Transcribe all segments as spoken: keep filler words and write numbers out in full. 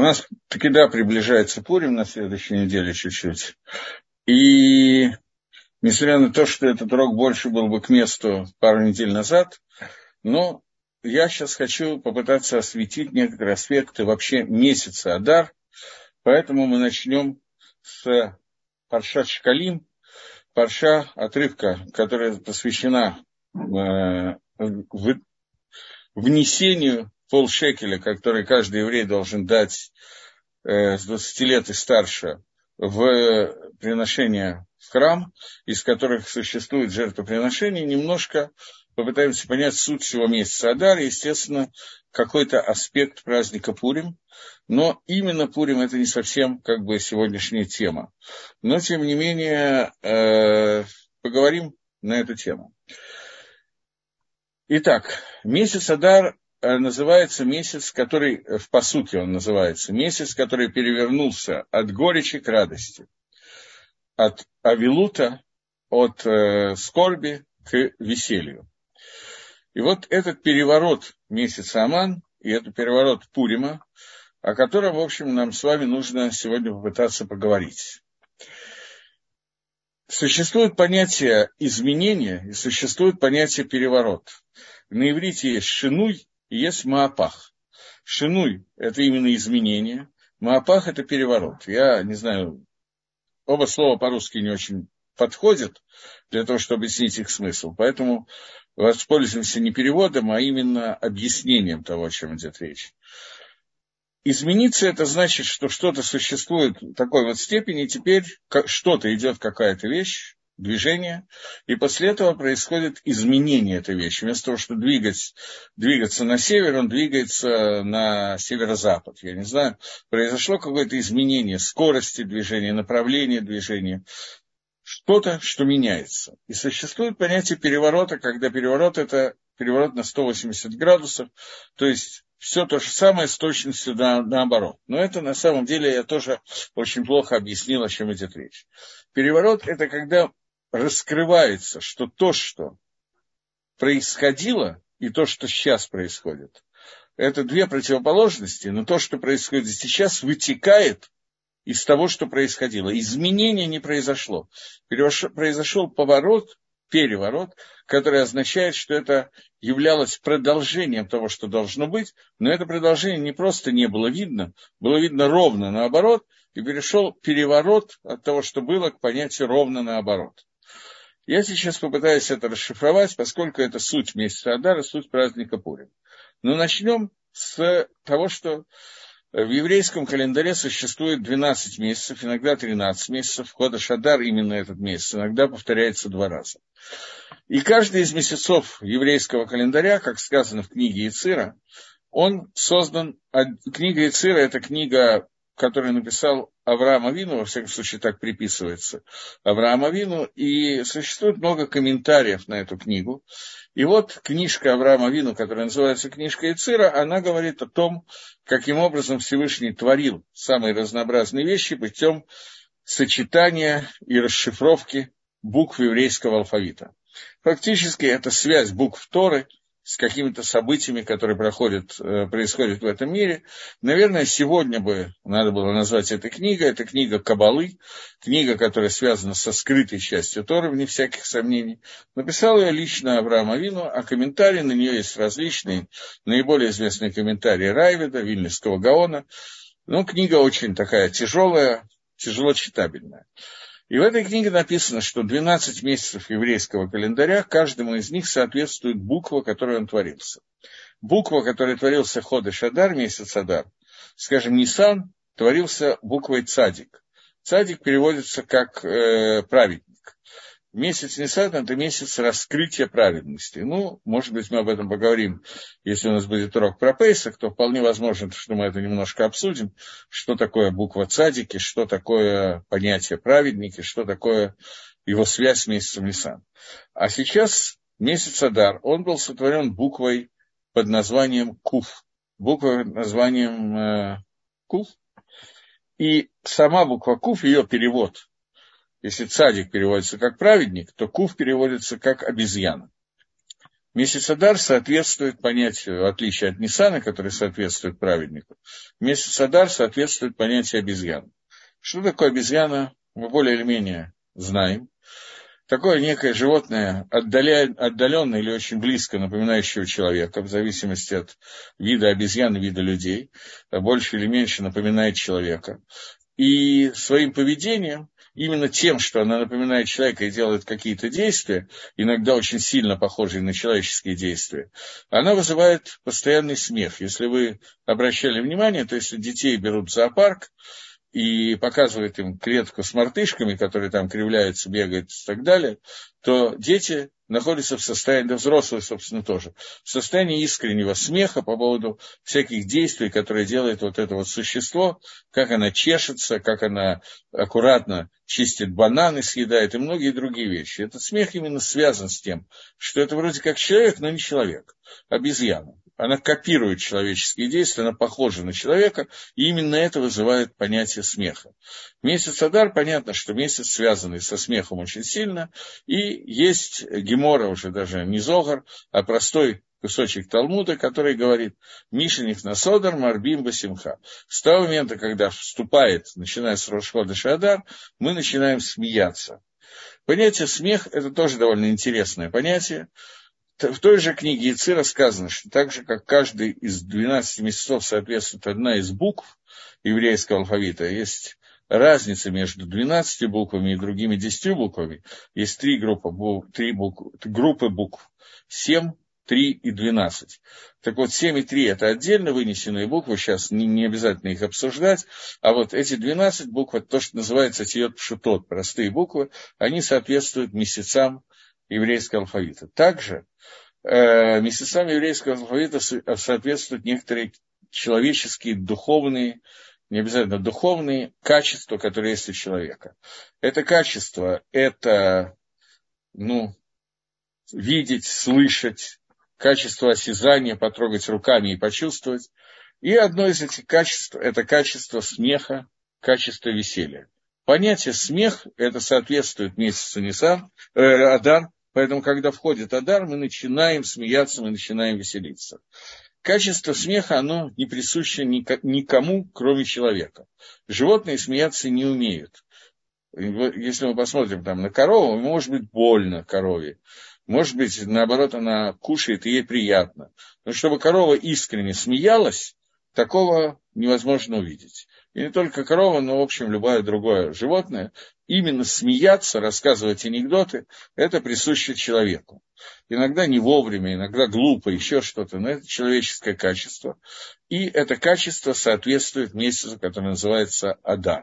нас таки да, приближается Пурим на следующей неделе чуть-чуть. И несмотря на то, что этот урок больше был бы к месту пару недель назад, но я сейчас хочу попытаться осветить некоторые аспекты вообще месяца Адар, поэтому мы начнем с Паршат Шкалим, парша, отрывка, которая посвящена э, внесению полшекеля, который каждый еврей должен дать э, с двадцати лет и старше в приношение в храм, из которых существует жертвоприношение, немножко попытаемся понять суть всего месяца Адар, естественно, какой-то аспект праздника Пурим, но именно Пурим это не совсем как бы сегодняшняя тема. Но, тем не менее, э, поговорим на эту тему. Итак, месяц Адар называется месяц, который, в пасуке он называется, месяц, который перевернулся от горечи к радости, от авилута, от э, скорби к веселью. И вот этот переворот месяца Аман, и это переворот Пурима, о котором, в общем, нам с вами нужно сегодня попытаться поговорить. Существует понятие изменения и существует понятие переворот. На иврите есть шинуй и есть маапах. Шинуй – это именно изменение, маапах – это переворот. Я не знаю, оба слова по-русски не очень подходят для того, чтобы объяснить их смысл, поэтому воспользуемся не переводом, а именно объяснением того, о чем идет речь. Измениться – это значит, что что-то существует в такой вот степени, теперь что-то идет, какая-то вещь, движение, и после этого происходит изменение этой вещи. Вместо того, чтобы двигать, двигаться на север, он двигается на северо-запад. Я не знаю, произошло какое-то изменение скорости движения, направления движения, что-то, что меняется. И существует понятие переворота, когда переворот – это переворот на сто восемьдесят градусов, то есть все то же самое с точностью на, наоборот. Но это на самом деле я тоже очень плохо объяснил, о чем идет речь. Переворот – это когда раскрывается, что то, что происходило, и то, что сейчас происходит, это две противоположности, но то, что происходит сейчас, вытекает из того, что происходило. Изменения не произошло. Произошел поворот, переворот, который означает, что это являлось продолжением того, что должно быть, но это продолжение не просто не было видно, было видно ровно наоборот, и перешел переворот от того, что было, к понятию ровно наоборот. Я сейчас попытаюсь это расшифровать, поскольку это суть месяца Адара, суть праздника Пурим. Но начнем с того, что в еврейском календаре существует двенадцать месяцев, иногда тринадцать месяцев. Ходеш Адар именно этот месяц, иногда повторяется два раза. И каждый из месяцев еврейского календаря, как сказано в книге Ецира, он создан... Книга Ецира – это книга, которую написал Авраам Авину, во всяком случае так приписывается Авраам Авину, и существует много комментариев на эту книгу. И вот книжка Авраама Авину, которая называется книжка Ецира, она говорит о том, каким образом Всевышний творил самые разнообразные вещи путем сочетания и расшифровки букв еврейского алфавита. Фактически это связь букв Торы с какими-то событиями, которые проходят, происходят в этом мире. Наверное, сегодня бы надо было назвать это книгой. Это книга Каббалы, книга, которая связана со скрытой частью Торы, вне всяких сомнений. Написал ее лично Авраам Авину, а комментарии на нее есть различные. Наиболее известные комментарии Райведа, Вильнюсского Гаона. Но книга очень такая тяжелая, тяжело читабельная. И в этой книге написано, что двенадцать месяцев еврейского календаря, каждому из них соответствует буква, которой он творился. Буква, которой творился Ходеш Адар, месяц Адар, скажем, Нисан, творился буквой Цадик. Цадик переводится как э, праведник. Месяц Нисан – это месяц раскрытия праведности. Ну, может быть, мы об этом поговорим, если у нас будет урок про Пейсах, то вполне возможно, что мы это немножко обсудим, что такое буква Цадики, что такое понятие праведники, что такое его связь с месяцем Нисан. А сейчас месяц Адар, он был сотворен буквой под названием Куф, буквой под названием э, Куф, и сама буква Куф, ее перевод, если цадик переводится как праведник, то куф переводится как обезьяна. Месяц Адар соответствует понятию, в отличие от Ниссана, который соответствует праведнику, месяц Адар соответствует понятию обезьяны. Что такое обезьяна, мы более или менее знаем. Такое некое животное, отдаля... отдаленное или очень близко напоминающее человека, в зависимости от вида обезьян и вида людей, больше или меньше напоминает человека. И своим поведением, именно тем, что она напоминает человека и делает какие-то действия, иногда очень сильно похожие на человеческие действия, она вызывает постоянный смех. Если вы обращали внимание, то если детей берут в зоопарк, и показывает им клетку с мартышками, которые там кривляются, бегают и так далее, то дети находятся в состоянии, да взрослые, собственно, тоже, в состоянии искреннего смеха по поводу всяких действий, которые делает вот это вот существо, как она чешется, как она аккуратно чистит бананы, съедает и многие другие вещи. Этот смех именно связан с тем, что это вроде как человек, но не человек, обезьяна. Она копирует человеческие действия, она похожа на человека, и именно это вызывает понятие смеха. Месяц Адар, понятно, что месяц, связанный со смехом очень сильно, и есть гемора, уже даже не Зогар, а простой кусочек Талмуда, который говорит «Мишених насодар марбим басимха». С того момента, когда вступает, начиная с Рош ходеш Адар, мы начинаем смеяться. Понятие смех – это тоже довольно интересное понятие. В той же книге Ицира сказано, что так же, как каждый из двенадцати месяцев соответствует одна из букв еврейского алфавита, есть разница между двенадцатью буквами и другими десятью буквами. Есть три группы букв, три букв, группы букв семь, три и двенадцать. Так вот, семь и три – это отдельно вынесенные буквы, сейчас не, не обязательно их обсуждать, а вот эти двенадцать букв – это то, что называется тиот пшутот, простые буквы, они соответствуют месяцам еврейского алфавита. Также э, месяцам еврейского алфавита соответствуют некоторые человеческие, духовные, не обязательно духовные качества, которые есть у человека. Это качество – это, ну, видеть, слышать, качество осязания, потрогать руками и почувствовать. И одно из этих качеств – это качество смеха, качество веселья. Понятие смех – это соответствует месяцу Нисан, э, Адар, поэтому, когда входит Адар, мы начинаем смеяться, мы начинаем веселиться. Качество смеха, оно не присуще никому, кроме человека. Животные смеяться не умеют. Если мы посмотрим там на корову, может быть больно корове. Может быть, наоборот, она кушает, и ей приятно. Но чтобы корова искренне смеялась, такого невозможно увидеть. И не только корова, но, в общем, любое другое животное. Именно смеяться, рассказывать анекдоты, это присуще человеку. Иногда не вовремя, иногда глупо, еще что-то, но это человеческое качество. И это качество соответствует месяцу, который называется Адар.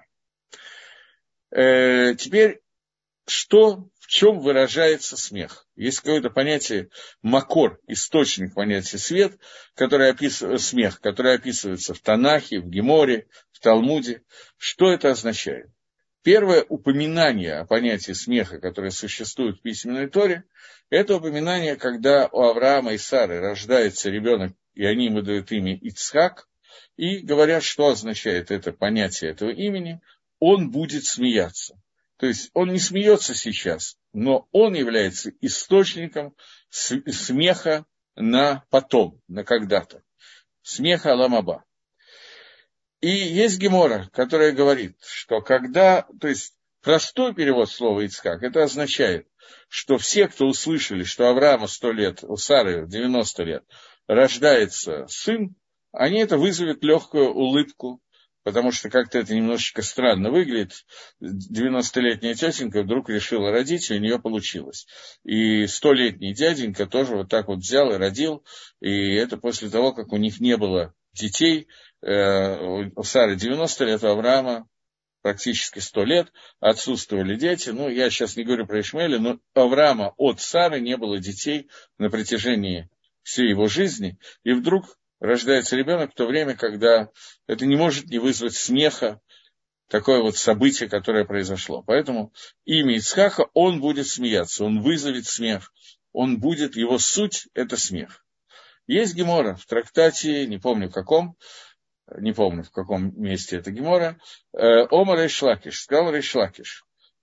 Э, теперь, что, в чем выражается смех? Есть какое-то понятие макор, источник понятия свет, который описывает, смех, который описывается в Танахе, в Геморе, в Талмуде. Что это означает? Первое упоминание о понятии смеха, которое существует в письменной Торе, это упоминание, когда у Авраама и Сары рождается ребенок, и они ему дают имя Ицхак, и говорят, что означает это понятие этого имени, он будет смеяться. То есть он не смеется сейчас, но он является источником смеха на потом, на когда-то. Смеха Аламаба. И есть гемора, которая говорит, что когда, то есть простой перевод слова Ицхак, это означает, что все, кто услышали, что Авраама сто лет, у Сары девяносто лет, рождается сын, они это вызовет легкую улыбку, потому что как-то это немножечко странно выглядит. девяностолетняя тетенька вдруг решила родить, и у нее получилось. И столетний дяденька тоже вот так вот взял и родил, и это после того, как у них не было детей. У Сары девяносто лет, у Авраама практически сто лет, отсутствовали дети. Ну, я сейчас не говорю про Ишмаэля, но у Авраама от Сары не было детей на протяжении всей его жизни, и вдруг рождается ребенок в то время, когда это не может не вызвать смеха, такое вот событие, которое произошло. Поэтому имя Ицхака, он будет смеяться, он вызовет смех, он будет, его суть – это смех. Есть гемора в трактате, не помню в каком, не помню в каком месте это гемора, Омар Рейш Лакиш, сказал Рейш Лакиш,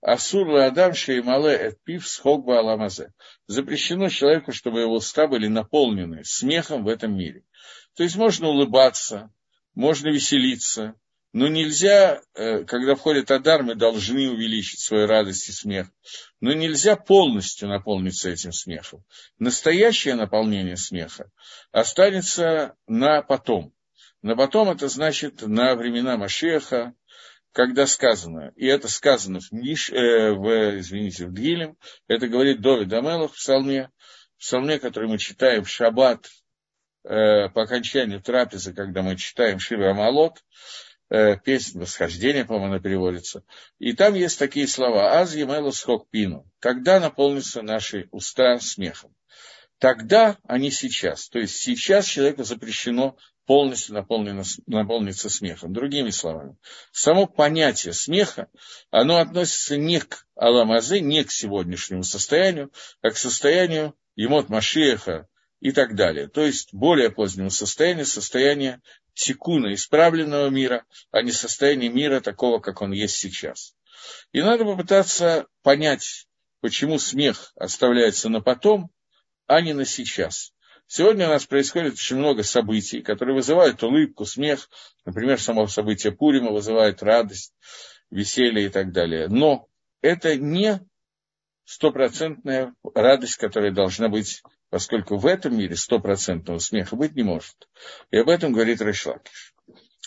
Асур адам шеймале эт пив схок бааламазе. Запрещено человеку, чтобы его уста были наполнены смехом в этом мире. То есть можно улыбаться, можно веселиться, но нельзя, когда входит Адар, мы должны увеличить свою радость и смех, но нельзя полностью наполниться этим смехом. Настоящее наполнение смеха останется на потом. На потом это значит на времена Машиаха, когда сказано, и это сказано в, Миш, э, в извините, в Дгилем, это говорит Довид ха-Мелех в псалме, в псалме, который мы читаем в шаббат, э, по окончанию трапезы, когда мы читаем Шир ха-Маалот, э, песнь восхождения, по-моему, она переводится, и там есть такие слова, «Аз емелу схок пину», когда наполнятся наши уста смехом. Тогда, а не сейчас. То есть сейчас человеку запрещено полностью наполниться смехом. Другими словами, само понятие смеха, оно относится не к аламазе, не к сегодняшнему состоянию, а к состоянию емот Машиаха и так далее. То есть более позднему состоянию, состояние тикуна, исправленного мира, а не состояние мира такого, как он есть сейчас. И надо попытаться понять, почему смех оставляется на потом, а не на сейчас. Сегодня у нас происходит очень много событий, которые вызывают улыбку, смех. Например, само событие Пурима вызывает радость, веселье и так далее. Но это не стопроцентная радость, которая должна быть, поскольку в этом мире стопроцентного смеха быть не может. И об этом говорит Рейш Лакиш.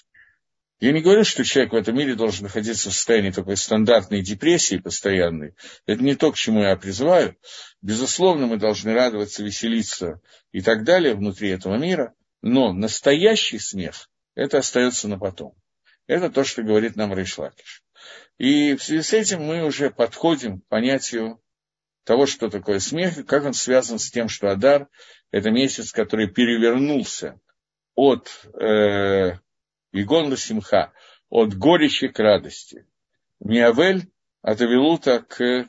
Я не говорю, что человек в этом мире должен находиться в состоянии такой стандартной депрессии постоянной. Это не то, к чему я призываю. Безусловно, мы должны радоваться, веселиться и так далее внутри этого мира. Но настоящий смех, это остается на потом. Это то, что говорит нам Рейш Лакиш. И в связи с этим мы уже подходим к понятию того, что такое смех, и как он связан с тем, что Адар – это месяц, который перевернулся от... Э, Игон ласимха, от горечи к радости. Миавель от авилута к,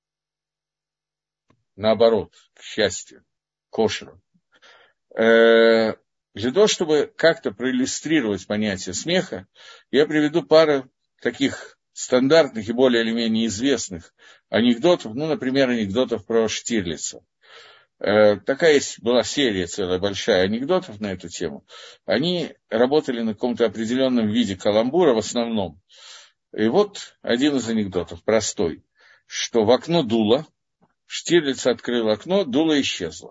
наоборот, к счастью, к ошеру. Э, для того, чтобы как-то проиллюстрировать понятие смеха, я приведу пару таких стандартных и более или менее известных анекдотов, ну, например, анекдотов про Штирлица. Такая есть, была серия целая большая анекдотов на эту тему. Они работали на каком-то определенном виде каламбура в основном. И вот один из анекдотов, простой, что в окно дуло, Штирлиц открыл окно, дуло исчезло.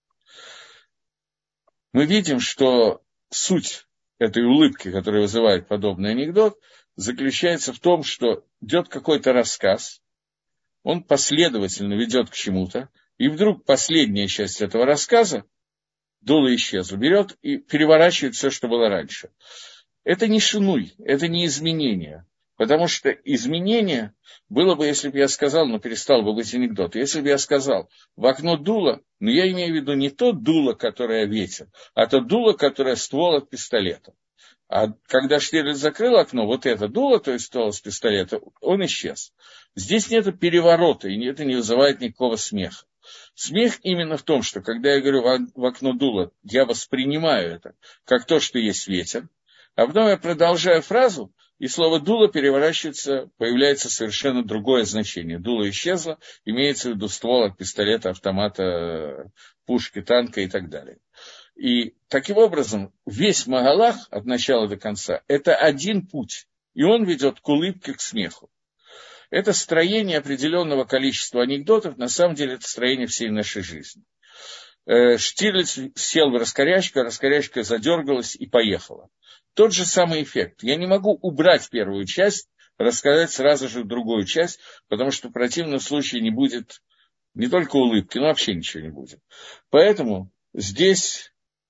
Мы видим, что суть этой улыбки, которая вызывает подобный анекдот, заключается в том, что идет какой-то рассказ, он последовательно ведет к чему-то, и вдруг последняя часть этого рассказа, дуло исчезло, берет и переворачивает все, что было раньше. Это не шинуй, это не изменение. Потому что изменение было бы, если бы я сказал, но перестал бы быть анекдот. Если бы я сказал, в окно дуло, но я имею в виду не то дуло, которое ветер, а то дуло, которое ствол от пистолета. А когда Штирлиц закрыл окно, вот это дуло, то есть ствол с пистолета, он исчез. Здесь нет переворота, и это не вызывает никакого смеха. Смех именно в том, что когда я говорю в окно дуло, я воспринимаю это как то, что есть ветер, а потом я продолжаю фразу, и слово дуло переворачивается, появляется совершенно другое значение. Дуло исчезло, имеется в виду ствол от пистолета, автомата, пушки, танка и так далее. И таким образом весь Магалах от начала до конца – это один путь, и он ведет к улыбке, к смеху. Это строение определенного количества анекдотов, на самом деле это строение всей нашей жизни. Штирлиц сел в раскорячку, раскорячка задергалась и поехала. Тот же самый эффект. Я не могу убрать первую часть, рассказать сразу же другую часть, потому что в противном случае не будет не только улыбки, но вообще ничего не будет. Поэтому здесь...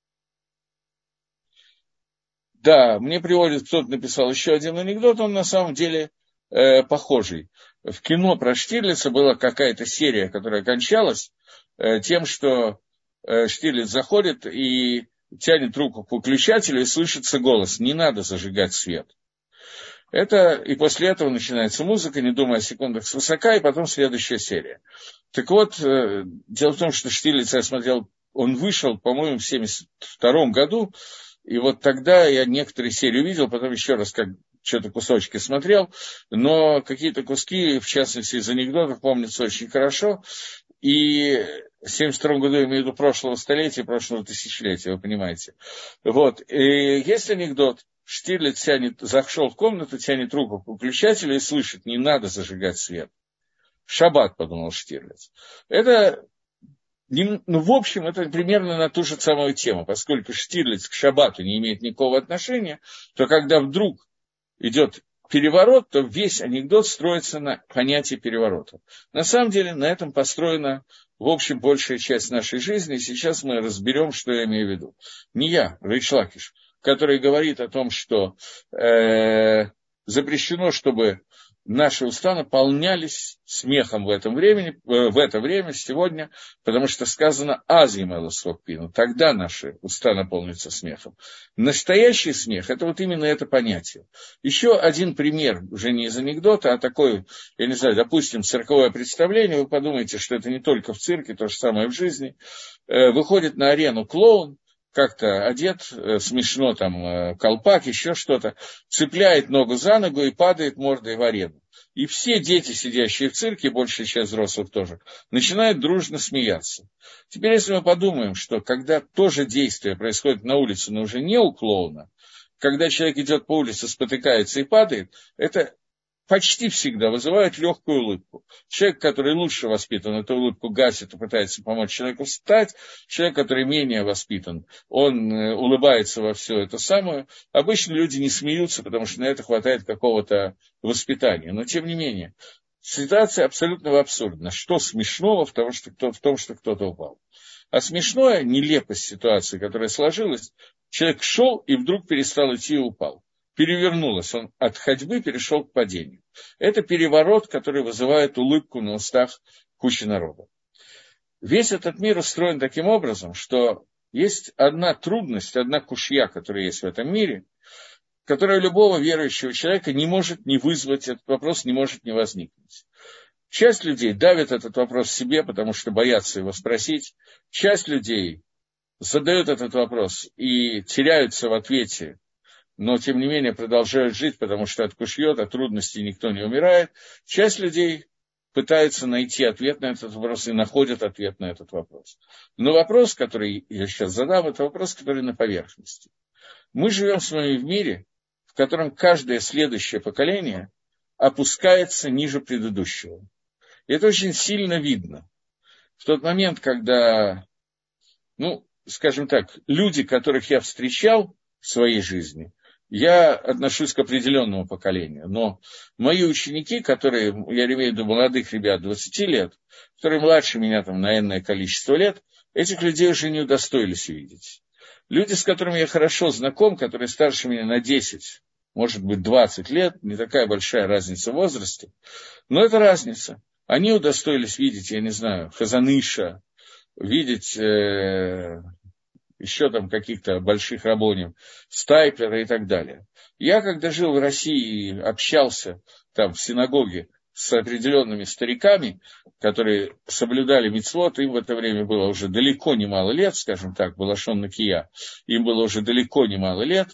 Да, мне приводит, кто-то написал еще один анекдот, он на самом деле э, похожий. В кино про Штирлица была какая-то серия, которая кончалась э, тем, что э, Штирлиц заходит и тянет руку к выключателю, и слышится голос: «Не надо зажигать свет». Это, и после этого начинается музыка, не думая о секундах свысока, и потом следующая серия. Так вот, э, дело в том, что Штирлиц, я смотрел, он вышел, по-моему, в семьдесят втором году, и вот тогда я некоторые серии увидел, потом еще раз, как что-то кусочки смотрел, но какие-то куски, в частности, из анекдотов, помнятся очень хорошо. И в семьдесят втором году, я имею в виду прошлого столетия, прошлого тысячелетия, вы понимаете. Вот. И есть анекдот. Штирлиц тянет, зашел в комнату, тянет руку к выключателю и слышит, не надо зажигать свет. Шаббат, подумал Штирлиц. Это, ну, в общем, это примерно на ту же самую тему. Поскольку Штирлиц к шаббату не имеет никакого отношения, то когда вдруг идет переворот, то весь анекдот строится на понятии переворота. На самом деле на этом построена, в общем, большая часть нашей жизни. И сейчас мы разберем, что я имею в виду. Не я, Рейш Лакиш, который говорит о том, что э, запрещено, чтобы наши уста наполнялись смехом в, этом времени, в это время, сегодня, потому что сказано «азим элосвокпину», тогда наши уста наполнятся смехом. Настоящий смех – это вот именно это понятие. Еще один пример, уже не из анекдота, а такой, я не знаю, допустим, цирковое представление, вы подумаете, что это не только в цирке, то же самое в жизни. Выходит на арену клоун, как-то одет, смешно, там, колпак, еще что-то, цепляет ногу за ногу и падает мордой в арену. И все дети, сидящие в цирке, большая часть взрослых тоже, начинают дружно смеяться. Теперь, если мы подумаем, что когда то же действие происходит на улице, но уже не у клоуна, когда человек идет по улице, спотыкается и падает, это почти всегда вызывает легкую улыбку. Человек, который лучше воспитан, эту улыбку гасит и пытается помочь человеку встать. Человек, который менее воспитан, он улыбается во все это самое. Обычно люди не смеются, потому что на это хватает какого-то воспитания. Но, тем не менее, ситуация абсолютно абсурдна. Что смешного в том, что, кто, в том, что кто-то упал? А смешное, нелепость ситуации, которая сложилась, человек шел и вдруг перестал идти и упал. Перевернулось, он от ходьбы перешел к падению. Это переворот, который вызывает улыбку на устах кучи народа. Весь этот мир устроен таким образом, что есть одна трудность, одна кушья, которая есть в этом мире, которая любого верующего человека не может не вызвать, этот вопрос не может не возникнуть. Часть людей давит этот вопрос себе, потому что боятся его спросить. Часть людей задают этот вопрос и теряются в ответе, но, тем не менее, продолжают жить, потому что от кушьет, от трудностей никто не умирает. Часть людей пытается найти ответ на этот вопрос и находят ответ на этот вопрос. Но вопрос, который я сейчас задам, это вопрос, который на поверхности. Мы живем с вами в мире, в котором каждое следующее поколение опускается ниже предыдущего. И это очень сильно видно. В тот момент, когда, ну, скажем так, люди, которых я встречал в своей жизни, я отношусь к определенному поколению, но мои ученики, которые, я имею в виду молодых ребят двадцати лет, которые младше меня там на энное количество лет, этих людей уже не удостоились увидеть. Люди, с которыми я хорошо знаком, которые старше меня на десять, может быть, двадцать лет, не такая большая разница в возрасте, но это разница. Они удостоились видеть, я не знаю, Хазаныша, видеть э, еще там каких-то больших рабоним, Стайплера и так далее. Я, когда жил в России и общался там в синагоге с определенными стариками, которые соблюдали мицвот, им в это время было уже далеко немало лет, скажем так, Балашон Накия, им было уже далеко немало лет,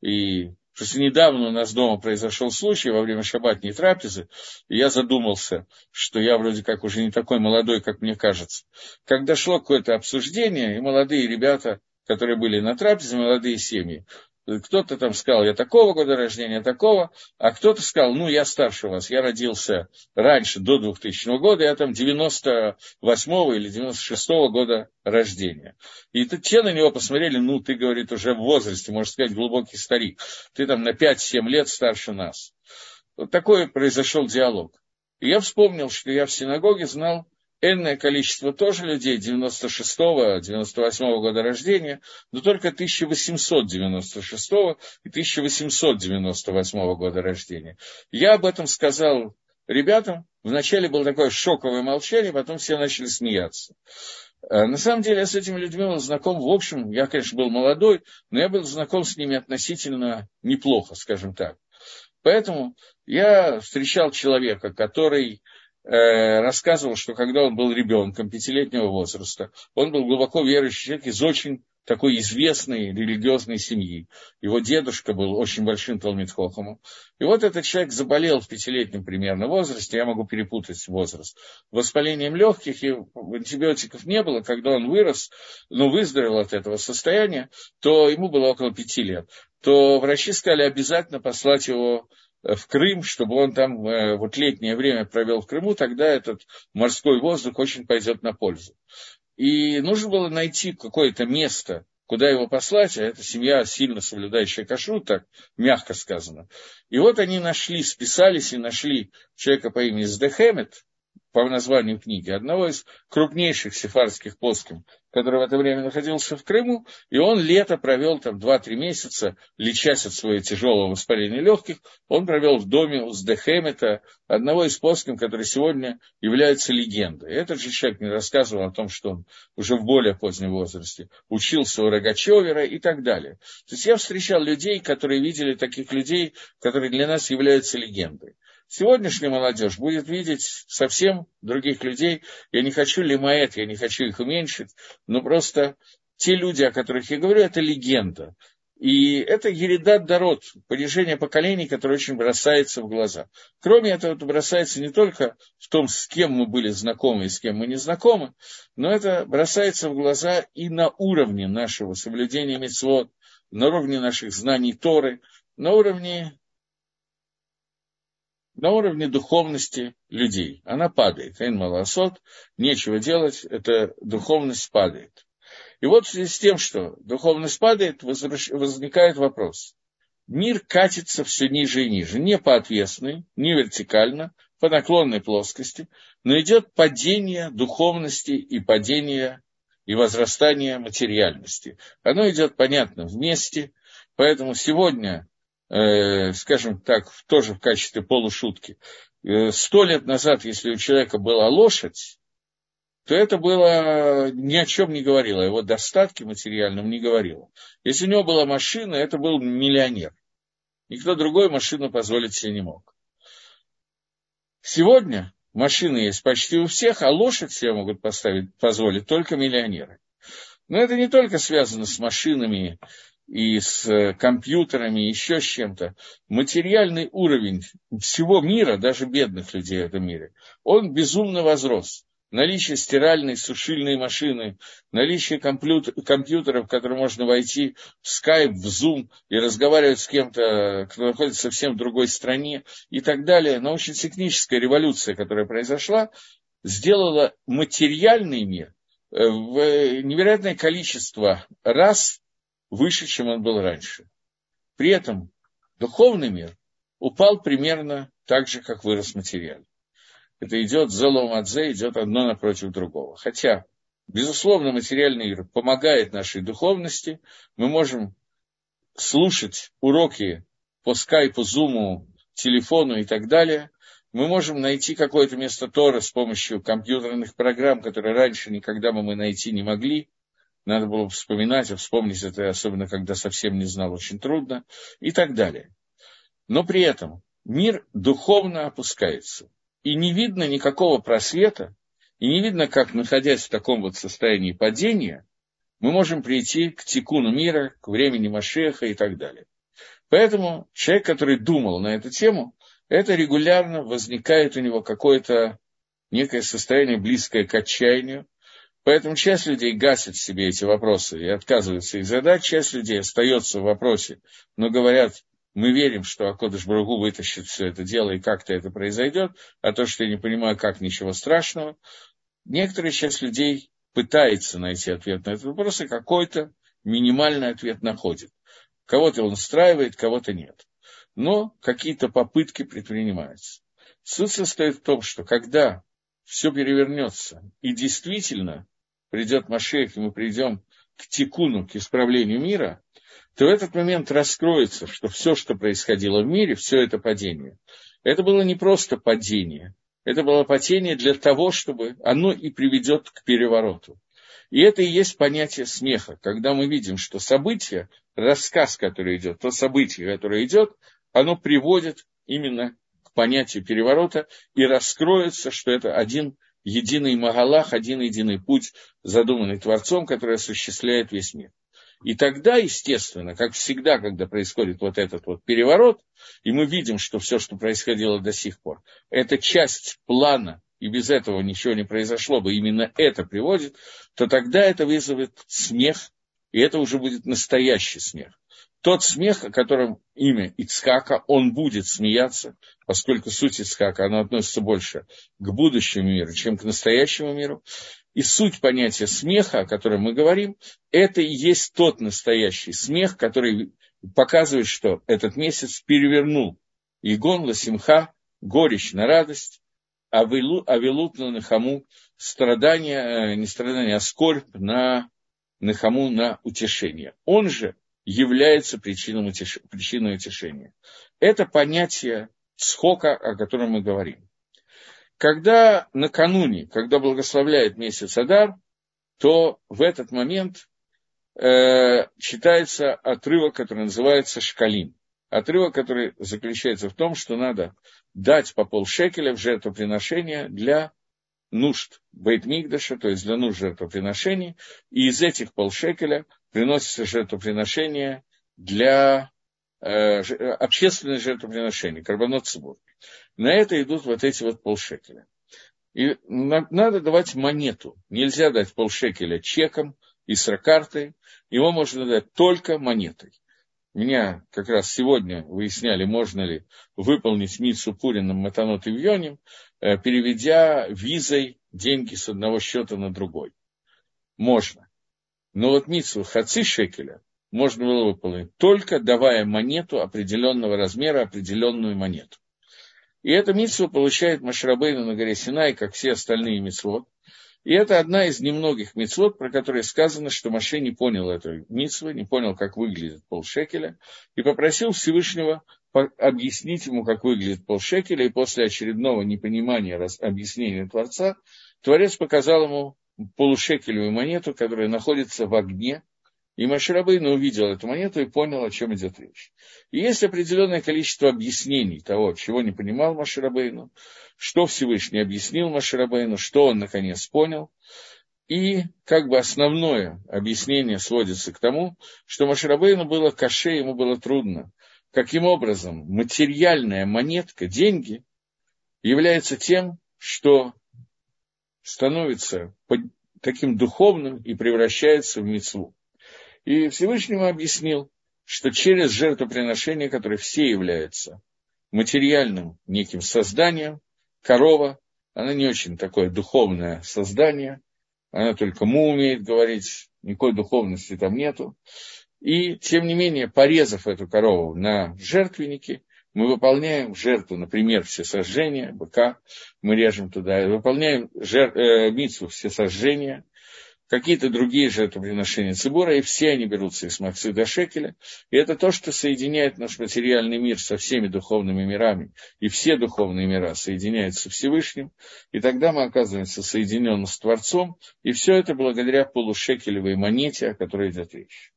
и просто недавно у нас дома произошел случай во время шаббатной трапезы, и я задумался, что я вроде как уже не такой молодой, как мне кажется. Когда шло какое-то обсуждение, и молодые ребята, которые были на трапезе, молодые семьи, кто-то там сказал, я такого года рождения, такого, а кто-то сказал, ну, я старше вас, я родился раньше, до двухтысячного года, я там девяносто восьмого или девяносто шестого года рождения. И тут те на него посмотрели, ну, ты, говорит, уже в возрасте, можно сказать, глубокий старик, ты там на пять-семь лет старше нас. Вот такой произошел диалог. И я вспомнил, что я в синагоге знал энное количество тоже людей девяносто шестого, девяносто восьмого года рождения, но только тысяча восемьсот девяносто шестого и тысяча восемьсот девяносто восьмого года рождения. Я об этом сказал ребятам. Вначале было такое шоковое молчание, потом все начали смеяться. На самом деле я с этими людьми был знаком, в общем, я, конечно, был молодой, но я был знаком с ними относительно неплохо, скажем так. Поэтому я встречал человека, который рассказывал, что когда он был ребенком пятилетнего возраста, он был глубоко верующий человек из очень такой известной религиозной семьи. Его дедушка был очень большим талмид хохамом. И вот этот человек заболел в пятилетнем примерно возрасте, я могу перепутать возраст, воспалением легких, и антибиотиков не было. Когда он вырос, ну, выздоровел от этого состояния, то ему было около пяти лет. То врачи сказали обязательно послать его в Крым, чтобы он там вот летнее время провел в Крыму, тогда этот морской воздух очень пойдет на пользу. И нужно было найти какое-то место, куда его послать, а эта семья сильно соблюдающая кашрут, так мягко сказано. И вот они нашли, списались и нашли человека по имени Сдехемет, по названию книги, одного из крупнейших сефардских поским, который в это время находился в Крыму, и он лето провел там два-три месяца, лечась от своего тяжелого воспаления легких, он провел в доме у Сдехемета, одного из поским, который сегодня является легендой. Этот же человек мне рассказывал о том, что он уже в более позднем возрасте учился у Рогачевера и так далее. То есть я встречал людей, которые видели таких людей, которые для нас являются легендой. Сегодняшняя молодежь будет видеть совсем других людей. Я не хочу лимаэт, я не хочу их уменьшить, но просто те люди, о которых я говорю, это легенда. И это еридат дарот, понижение поколений, которое очень бросается в глаза. Кроме этого, это бросается не только в том, с кем мы были знакомы и с кем мы не знакомы, но это бросается в глаза и на уровне нашего соблюдения мицвот, на уровне наших знаний Торы, на уровне... на уровне духовности людей. Она падает. Эйн маласот, нечего делать, эта духовность падает. И вот в связи с тем, что духовность падает, возвращ... возникает вопрос. Мир катится все ниже и ниже. Не по отвесной, не вертикально, по наклонной плоскости, но идет падение духовности и падение и возрастание материальности. Оно идет, понятно, вместе. Поэтому сегодня... скажем так, тоже в качестве полушутки, сто лет назад, если у человека была лошадь, то это было ни о чем не говорило, о его достатке материальном не говорило. Если у него была машина, это был миллионер. Никто другой машину позволить себе не мог. Сегодня машины есть почти у всех, а лошадь себе могут поставить, позволить только миллионеры. Но это не только связано с машинами, и с компьютерами, и еще с чем-то. Материальный уровень всего мира, даже бедных людей в этом мире, он безумно возрос. Наличие стиральной, сушильной машины, наличие компьютер, компьютеров, в которые можно войти в Skype, в Zoom и разговаривать с кем-то, кто находится совсем в другой стране и так далее. Научно-техническая революция, которая произошла, сделала материальный мир в невероятное количество раз выше, чем он был раньше. При этом духовный мир упал примерно так же, как вырос материальный. Это идет зеломадзе, идет одно напротив другого. Хотя, безусловно, материальный мир помогает нашей духовности. Мы можем слушать уроки по скайпу, зуму, телефону и так далее. Мы можем найти какое-то место Торы с помощью компьютерных программ, которые раньше никогда бы мы найти не могли. Надо было вспоминать, а вспомнить это, особенно когда совсем не знал, очень трудно, и так далее. Но при этом мир духовно опускается, и не видно никакого просвета, и не видно, как, находясь в таком вот состоянии падения, мы можем прийти к тикуну мира, к времени Машеха и так далее. Поэтому человек, который думал на эту тему, это регулярно возникает у него какое-то некое состояние, близкое к отчаянию. Поэтому часть людей гасит в себе эти вопросы и отказывается их задать, часть людей остается в вопросе, но говорят, мы верим, что Акодыш Барух Ху вытащит все это дело и как-то это произойдет, а то, что я не понимаю, как, ничего страшного. Некоторая часть людей пытается найти ответ на этот вопрос, и какой-то минимальный ответ находит. Кого-то он устраивает, кого-то нет. Но какие-то попытки предпринимаются. Суть состоит в том, что когда все перевернется, и действительно придет Машех, и мы придем к тикуну, к исправлению мира, то в этот момент раскроется, что все, что происходило в мире, все это падение, это было не просто падение, это было падение для того, чтобы оно и приведет к перевороту. И это и есть понятие смеха, когда мы видим, что событие, рассказ, который идет, то событие, которое идет, оно приводит именно к понятию переворота, и раскроется, что это один единый магалах, один единый путь, задуманный Творцом, который осуществляет весь мир. И тогда, естественно, как всегда, когда происходит вот этот вот переворот, и мы видим, что все, что происходило до сих пор, это часть плана, и без этого ничего не произошло бы, именно это приводит, то тогда это вызовет смех, и это уже будет настоящий смех. Тот смех, о котором имя Ицхака, он будет смеяться, поскольку суть Ицхака, она относится больше к будущему миру, чем к настоящему миру. И суть понятия смеха, о котором мы говорим, это и есть тот настоящий смех, который показывает, что этот месяц перевернул Игон ласимха, горечь на радость, авилут на нахаму, страдание, не страдание, а скорбь на нахаму, на утешение. Он же является причиной, утеш... причиной утешения. Это понятие цхока, о котором мы говорим. Когда накануне, когда благословляет месяц Адар, то в этот момент э, читается отрывок, который называется Шкалим. Отрывок, который заключается в том, что надо дать по полшекеля в жертвоприношение для нужд Бейт-Микдаша, то есть для нужд жертвоприношений, и из этих полшекеля приносится жертвоприношение для э, общественных жертвоприношений, карбонот цибур. На это идут вот эти вот полшекеля. И на, надо давать монету. Нельзя дать полшекеля чеком и срокартой. Его можно дать только монетой. Меня как раз сегодня выясняли, можно ли выполнить мицву Пуриным, Матанот и Вьоним, э, переведя визой деньги с одного счета на другой. Можно. Но вот мицву хаци шекеля можно было выполнить только давая монету определенного размера, определенную монету. И эта мицва получает Моше Рабейну на горе Синай, как все остальные мицвот. И это одна из немногих мицвот, про которые сказано, что Моше не понял этой мицвы, не понял, как выглядит полшекеля, и попросил Всевышнего объяснить ему, как выглядит полшекеля, и после очередного непонимания объяснения Творца, Творец показал ему полушекелевую монету, которая находится в огне, и Моше Рабейну увидел эту монету и понял, о чем идет речь. И есть определенное количество объяснений того, чего не понимал Моше Рабейну, что Всевышний объяснил Моше Рабейну, что он наконец понял. И как бы основное объяснение сводится к тому, что Моше Рабейну было каше, ему было трудно. Каким образом материальная монетка, деньги, является тем, что становится таким духовным и превращается в мицву. И Всевышнему объяснил, что через жертвоприношение, которое все являются материальным неким созданием, корова, она не очень такое духовное создание, она только му умеет говорить, никакой духовности там нету. И, тем не менее, порезав эту корову на жертвеннике, мы выполняем жертву, например, всесожжения, быка, мы режем туда, и выполняем жер... э, мицву всесожжения, какие-то другие жертвоприношения цибура, и все они берутся из максы до шекеля. И это то, что соединяет наш материальный мир со всеми духовными мирами, и все духовные мира соединяются Всевышним, и тогда мы оказываемся соединены с Творцом, и все это благодаря полушекелевой монете, о которой идет речь.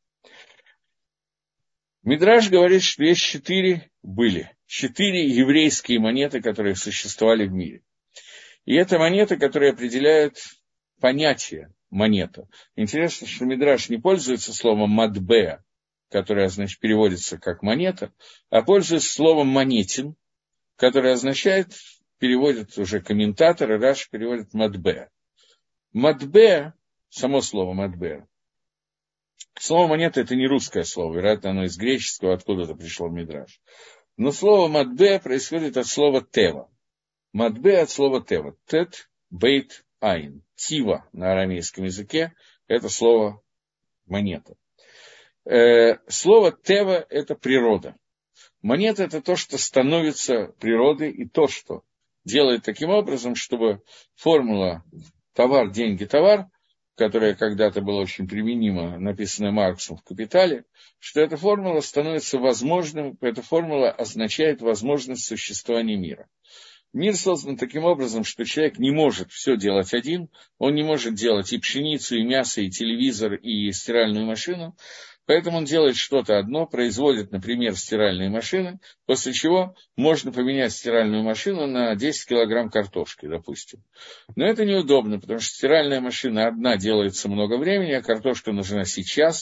Мидраш говорит, что есть четыре были, четыре еврейские монеты, которые существовали в мире. И это монеты, которые определяют понятие монета. Интересно, что Мидраш не пользуется словом матбеа, которое, значит, переводится как монета, а пользуется словом монетин, которое означает, переводит уже комментаторы, Раши переводит матбеа. Матбеа, само слово матбеа, слово монета это не русское слово, вероятно, оно из греческого, откуда-то пришло в Мидраш. Но слово матбеа происходит от слова тева. Матбеа от слова тева. Тет, бейт, айн. Тива на арамейском языке – это слово монета. Э, слово тева – это природа. Монета – это то, что становится природой, и то, что делает таким образом, чтобы формула товар, деньги, товар, которая когда-то была очень применима, написанная Марксом в «Капитале», что эта формула становится возможным, эта формула означает возможность существования мира. Мир создан таким образом, что человек не может все делать один, он не может делать и пшеницу, и мясо, и телевизор, и стиральную машину, поэтому он делает что-то одно, производит, например, стиральные машины, после чего можно поменять стиральную машину на десять килограмм картошки, допустим. Но это неудобно, потому что стиральная машина одна делается много времени, а картошка нужна сейчас,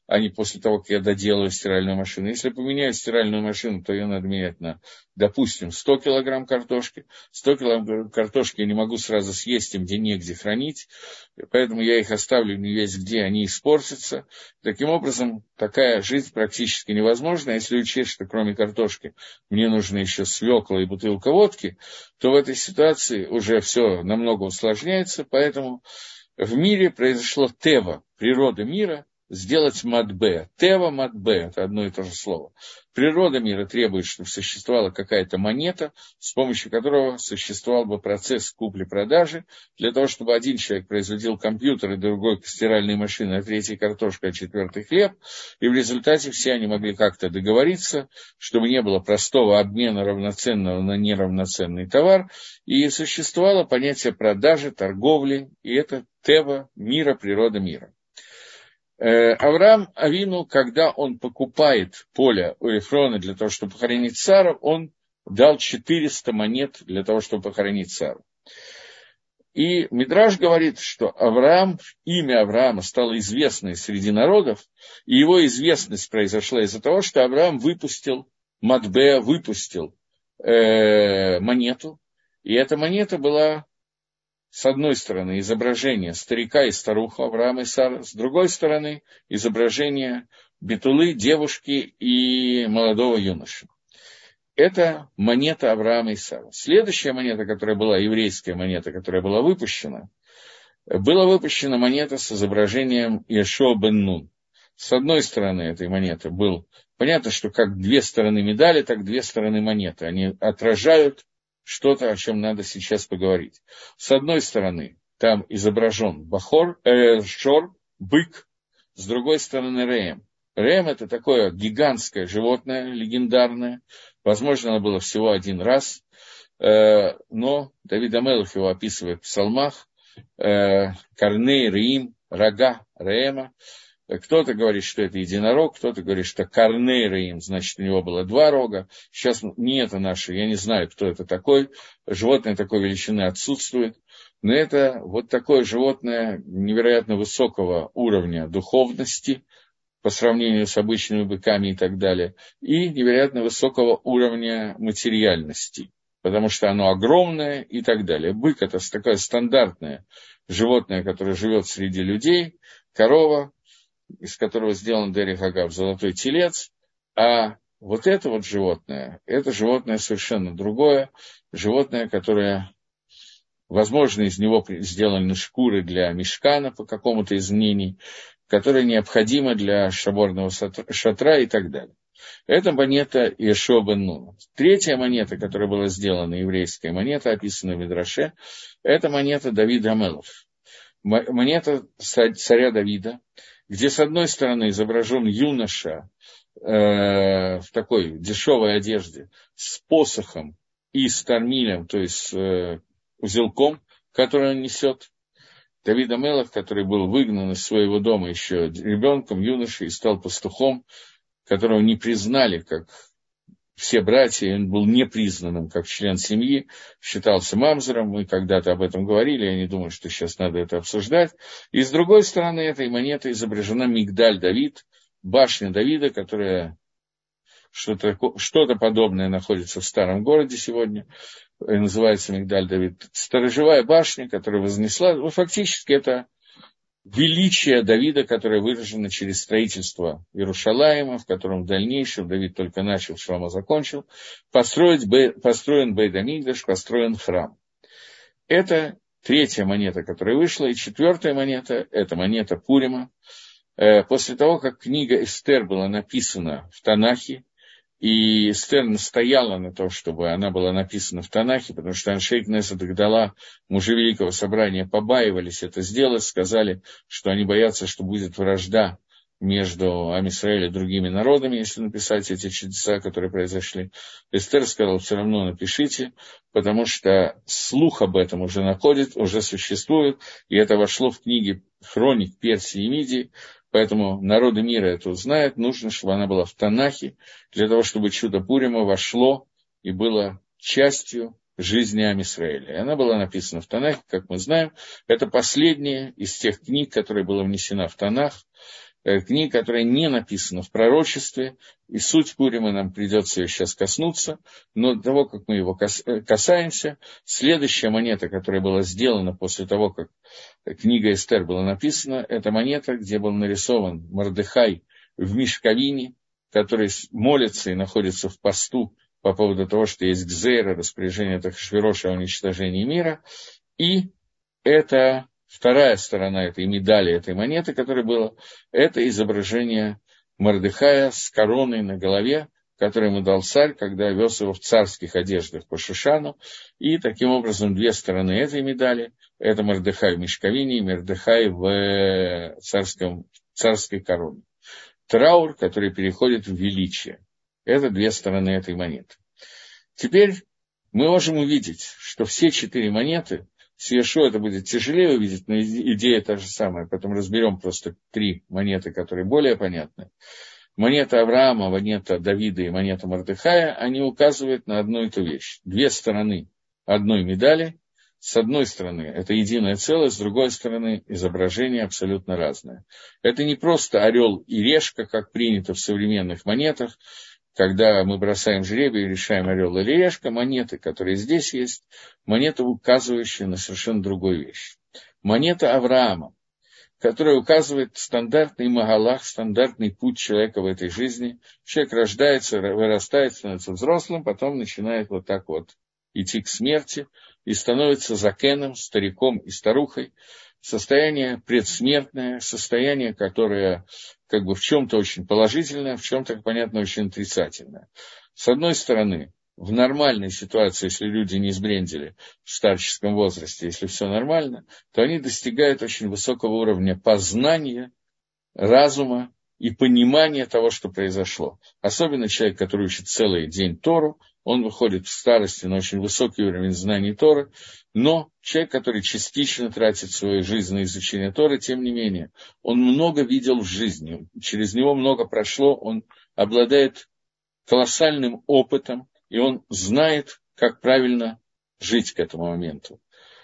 а не после того, как я доделаю стиральную машину. Если поменяю стиральную машину, то ее надо менять на, допустим, сто килограмм картошки. сто килограмм картошки я не могу сразу съесть, им где негде хранить, поэтому я их оставлю не весь где, они испортятся. Таким образом, такая жизнь практически невозможна. Если учесть, что кроме картошки мне нужно еще свекла и бутылка водки, то в этой ситуации уже все намного усложняется, поэтому в мире произошло тева, природа мира, сделать матбе. Тева, матбе – это одно и то же слово. Природа мира требует, чтобы существовала какая-то монета, с помощью которого существовал бы процесс купли-продажи, для того, чтобы один человек производил компьютер, и другой стиральные машины, а третий картошка, а четвертый хлеб, и в результате все они могли как-то договориться, чтобы не было простого обмена равноценного на неравноценный товар, и существовало понятие продажи, торговли, и это тева мира, природа мира. Авраам Авину, когда он покупает поле у Эфрона для того, чтобы похоронить Сару, он дал четыреста монет для того, чтобы похоронить Сару. И Мидраш говорит, что Авраам, имя Авраама стало известно среди народов, и его известность произошла из-за того, что Авраам выпустил, матбе выпустил э, монету, и эта монета была... С одной стороны, изображение старика и старухи Авраама и Сары, с другой стороны, изображение бетулы, девушки и молодого юноши. Это монета Авраама и Сары. Следующая монета, которая была, еврейская монета, которая была выпущена, была выпущена монета с изображением Иешуа бен Нун. С одной стороны этой монеты был, понятно, что как две стороны медали, так две стороны монеты. Они отражают что-то, о чем надо сейчас поговорить. С одной стороны, там изображен бахор, э, шор, бык, с другой стороны Реем. Реем – это такое гигантское животное, легендарное. Возможно, оно было всего один раз, э, но Давид ха-Мелех его описывает в псалмах. Э, корней, Реим, рога Реема. Кто-то говорит, что это единорог, кто-то говорит, что корней Реим, значит, у него было два рога. Сейчас не это наше, я не знаю, кто это такой. Животное такой величины отсутствует. Но это вот такое животное невероятно высокого уровня духовности по сравнению с обычными быками и так далее. И невероятно высокого уровня материальности, потому что оно огромное и так далее. Бык – это такое стандартное животное, которое живет среди людей, корова, из которого сделан Дерих Агав, золотой телец, а вот это вот животное, это животное совершенно другое, животное, которое, возможно, из него сделаны шкуры для мишкана по какому-то из мнений, которое необходимо для шаборного шатра и так далее. Это монета Иешуа бен Нуна. Третья монета, которая была сделана, еврейская монета, описанная в Мидраше, это монета Давида ха-Мелеха. Монета царя Давида, где с одной стороны изображен юноша э, в такой дешевой одежде с посохом и с тармилем, то есть э, узелком, который он несет. Давид ха-Мелех, который был выгнан из своего дома еще ребенком, юношей, и стал пастухом, которого не признали как все братья, он был непризнанным как член семьи, считался мамзером, мы когда-то об этом говорили, я не думаю, что сейчас надо это обсуждать. И с другой стороны этой монеты изображена Мигдаль Давид, башня Давида, которая что-то, что-то подобное находится в старом городе сегодня, называется Мигдаль Давид. Сторожевая башня, которая вознесла, ну, фактически это величие Давида, которое выражено через строительство Иерушалаима, в котором в дальнейшем Давид только начал, Шломо закончил, построить, построен Бейт-Амикдаш, построен храм. Это третья монета, которая вышла, и четвертая монета – это монета Пурима. После того, как книга Эстер была написана в Танахе, и Эстер настояла на том, чтобы она была написана в Танахе, потому что Аншей Кнессет Агдала, мужи Великого Собрания, побаивались это сделать, сказали, что они боятся, что будет вражда между Ам Исраэль и другими народами, если написать эти чудеса, которые произошли. Эстер сказала, все равно напишите, потому что слух об этом уже находит, уже существует, и это вошло в книги хроник Персии и Мидии. Поэтому народы мира это узнают, нужно, чтобы она была в Танахе, для того, чтобы чудо Пурима вошло и было частью жизни Ам Исраэля. И она была написана в Танахе, как мы знаем. Это последняя из тех книг, которая была внесена в Танах. книга, которая не написана в пророчестве, и суть Пурима нам придется ее сейчас коснуться, но до того, как мы его касаемся, следующая монета, которая была сделана после того, как книга Эстер была написана, это монета, где был нарисован Мордехай в мешковине, который молится и находится в посту по поводу того, что есть гзейра, распоряжение Ахашвироша о уничтожении мира, и это вторая сторона этой медали, этой монеты, которая была, это изображение Мордехая с короной на голове, которую ему дал царь, когда вез его в царских одеждах по Шушану. И таким образом две стороны этой медали – это Мордехай в мешковине и Мордехай в царском, царской короне. Траур, который переходит в величие. Это две стороны этой монеты. Теперь мы можем увидеть, что все четыре монеты, с Иешуа это будет тяжелее увидеть, но идея та же самая, поэтому разберем просто три монеты, которые более понятны. Монета Авраама, монета Давида и монета Мордехая, они указывают на одну и ту вещь. Две стороны одной медали. С одной стороны, это единое целое, с другой стороны, изображение абсолютно разное. Это не просто орел и решка, как принято в современных монетах, когда мы бросаем жребий и решаем орел или решка. Монеты, которые здесь есть, монеты, указывающие на совершенно другую вещь. Монета Авраама, которая указывает стандартный магалах, стандартный путь человека в этой жизни. Человек рождается, вырастает, становится взрослым, потом начинает вот так вот идти к смерти и становится закеном, стариком и старухой. Состояние предсмертное, состояние, которое как бы в чем-то очень положительное, в чем-то, понятно, очень отрицательное. С одной стороны, в нормальной ситуации, если люди не сбрендили в старческом возрасте, если все нормально, то они достигают очень высокого уровня познания, разума и понимания того, что произошло. Особенно человек, который учит целый день Тору, он выходит в старости на очень высокий уровень знаний Торы, но человек, который частично тратит свою жизнь на изучение Торы, тем не менее, он много видел в жизни, через него много прошло, он обладает колоссальным опытом, и он знает, как правильно жить к этому моменту.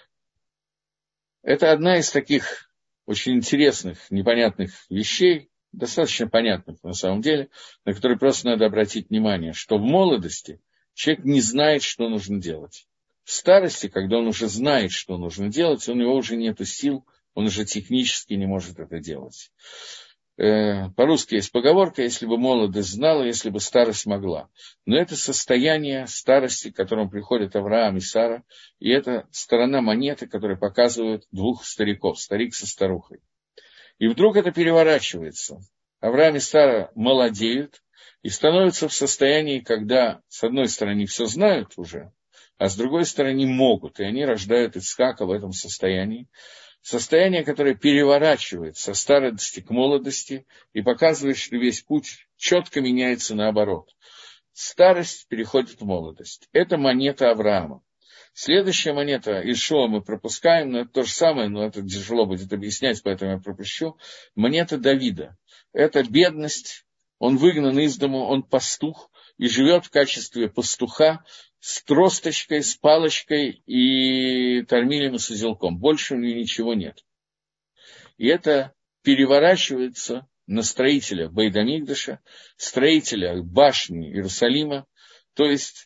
Это одна из таких очень интересных, непонятных вещей, достаточно понятных на самом деле, на которые просто надо обратить внимание, что в молодости человек не знает, что нужно делать. В старости, когда он уже знает, что нужно делать, у него уже нет сил, он уже технически не может это делать. По-русски есть поговорка: если бы молодость знала, если бы старость могла. Но это состояние старости, к которому приходят Авраам и Сара, и это сторона монеты, которая показывает двух стариков, старик со старухой. И вдруг это переворачивается. Авраам и Сара молодеют и становятся в состоянии, когда с одной стороны все знают уже, а с другой стороны могут, и они рождают Ицхака в этом состоянии. Состояние, которое переворачивает со старости к молодости и показывает, что весь путь четко меняется наоборот. Старость переходит в молодость. Это монета Авраама. Следующая монета Иешуа мы пропускаем, но это то же самое, но это тяжело будет объяснять, поэтому я пропущу. Монета Давида. Это бедность, он выгнан из дому, он пастух и живет в качестве пастуха, с тросточкой, с палочкой и тормилем и с узелком. Больше у него ничего нет. И это переворачивается на строителя Бейт-Микдаша, строителя башни Иерусалима, то есть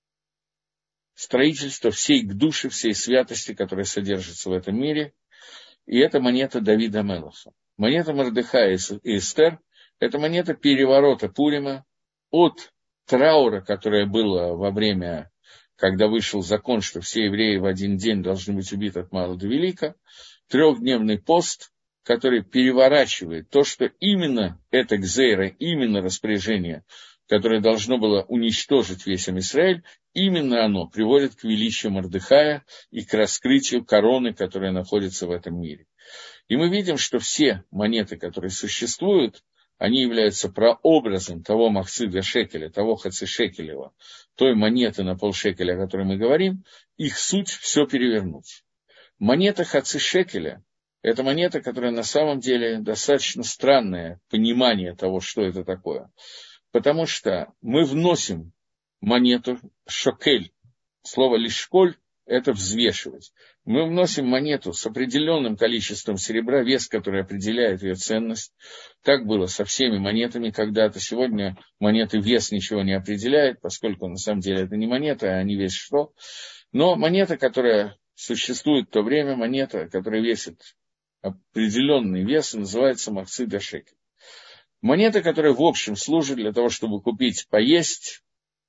строительство всей гдуши, всей святости, которая содержится в этом мире. И это монета Давида Мелаха. Монета Мордехая и Эстер – это монета переворота Пурима от траура, которое было во время, когда вышел закон, что все евреи в один день должны быть убиты от мала до велика, трехдневный пост, который переворачивает то, что именно это гзейра, именно распоряжение, которое должно было уничтожить весь Ам-Исраэль, именно оно приводит к величию Мордехая и к раскрытию короны, которая находится в этом мире. И мы видим, что все монеты, которые существуют, они являются прообразом того махцида шекеля, того хацишекелева, той монеты на полшекеля, о которой мы говорим, их суть все перевернуть. Монета хацишекеля – это монета, которая на самом деле достаточно странное понимание того, что это такое. Потому что мы вносим монету шокель, слово лишколь это взвешивать. Мы вносим монету с определенным количеством серебра, вес, который определяет ее ценность. Так было со всеми монетами когда-то. Сегодня монеты вес ничего не определяет, поскольку на самом деле это не монета, а не весь что. Но монета, которая существует в то время, монета, которая весит определенный вес, называется махцит ха-шекель. Монета, которая в общем служит для того, чтобы купить, поесть,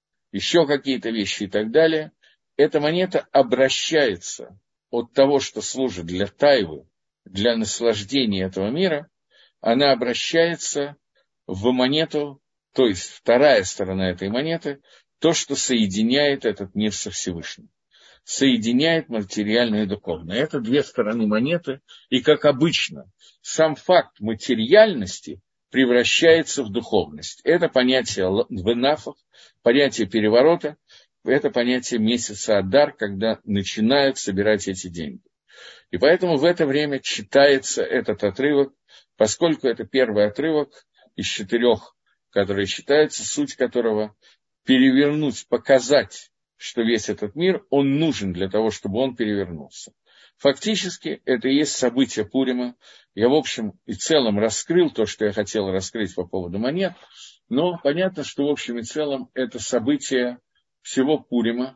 еще какие-то вещи и так далее, эта монета обращается от того, что служит для тайвы, для наслаждения этого мира, она обращается в монету, то есть вторая сторона этой монеты, то, что соединяет этот мир со Всевышним. Соединяет материальное и духовное. Это две стороны монеты, и, как обычно, сам факт материальности превращается в духовность. Это понятие в энафах, понятие переворота, это понятие месяца Адар, когда начинают собирать эти деньги. И поэтому в это время читается этот отрывок, поскольку это первый отрывок из четырех, который читается, суть которого перевернуть, показать, что весь этот мир, он нужен для того, чтобы он перевернулся. Фактически, это и есть событие Пурима. Я, в общем и целом, раскрыл то, что я хотел раскрыть по поводу монет, но понятно, что, в общем и целом, это событие всего Пурима,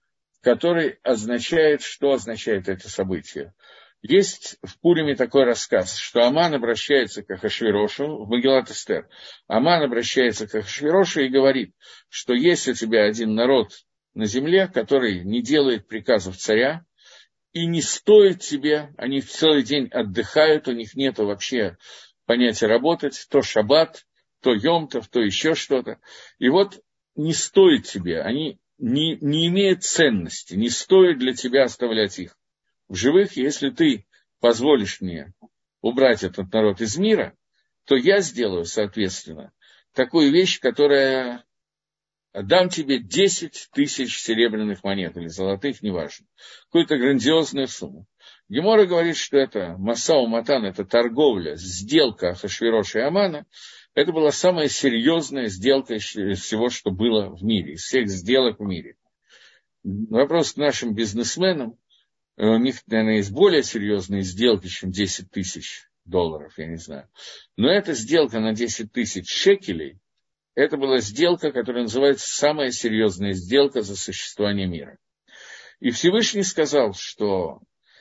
который означает, что означает это событие. Есть в Пуриме такой рассказ, что Аман обращается к Ахашвирошу в Мегилат Эстер. Аман обращается к Ахашвирошу и говорит, что есть у тебя один народ на земле, который не делает приказов царя, и не стоит тебе, они целый день отдыхают, у них нет вообще понятия работать, то шаббат, то йомтов, то еще что-то. И вот не стоит тебе, они не, не имеют ценности, не стоит для тебя оставлять их в живых. Если ты позволишь мне убрать этот народ из мира, то я сделаю, соответственно, такую вещь, которая... Дам тебе десять тысяч серебряных монет или золотых, неважно. Какую-то грандиозную сумму. Гемора говорит, что это Масау Матан, это торговля, сделка Ахашвироша и Амана. Это была самая серьезная сделка из всего, что было в мире, из всех сделок в мире. Вопрос к нашим бизнесменам. У них, наверное, есть более серьезные сделки, чем десять тысяч долларов, я не знаю. Но эта сделка на десять тысяч шекелей, это была сделка, которая называется самая серьезная сделка за существование мира. И Всевышний сказал, что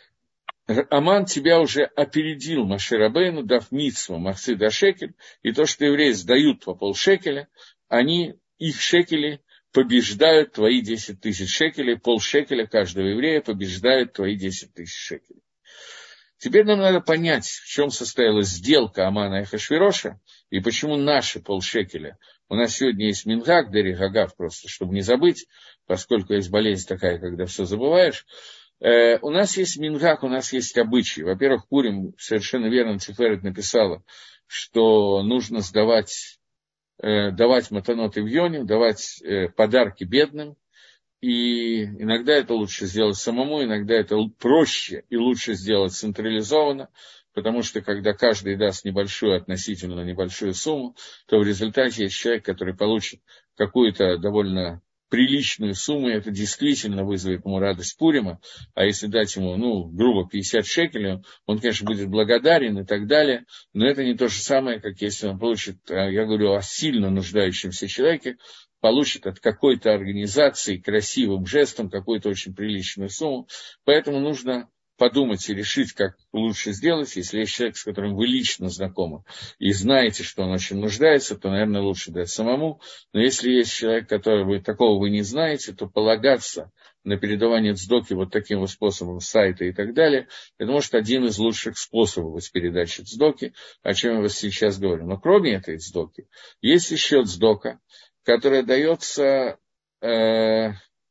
Аман тебя уже опередил, Моше Рабейну, дав мицву махцит ха-шекель, и то, что евреи сдают по полшекеля, они, их шекели, побеждают твои десять тысяч шекелей, полшекеля каждого еврея побеждают твои десять тысяч шекелей. Теперь нам надо понять, в чем состоялась сделка Амана и Ахашвироша, и почему наши полшекеля. У нас сегодня есть мингаг, дери гагав, просто, чтобы не забыть, поскольку есть болезнь такая, когда все забываешь. Э, у нас есть мингаг, у нас есть обычаи. Во-первых, Пурим, совершенно верно, Тиферет написала, что нужно сдавать, э, давать матанот ивьоним, давать э, подарки бедным. И иногда это лучше сделать самому, иногда это проще и лучше сделать централизованно, потому что когда каждый даст небольшую, относительно небольшую сумму, то в результате есть человек, который получит какую-то довольно приличную сумму, и это действительно вызовет ему радость Пурима, а если дать ему, ну, грубо пятьдесят шекелей, он, конечно, будет благодарен и так далее, но это не то же самое, как если он получит, я говорю о сильно нуждающемся человеке, получит от какой-то организации красивым жестом какую-то очень приличную сумму. Поэтому нужно подумать и решить, как лучше сделать. Если есть человек, с которым вы лично знакомы, и знаете, что он очень нуждается, то, наверное, лучше дать самому. Но если есть человек, которого вы, такого вы не знаете, то полагаться на передавание цдоки вот таким вот способом с сайта и так далее, это может один из лучших способов передачи цдоки, о чем я вас сейчас говорю. Но кроме этой цдоки, есть еще цдока, которая дается, э,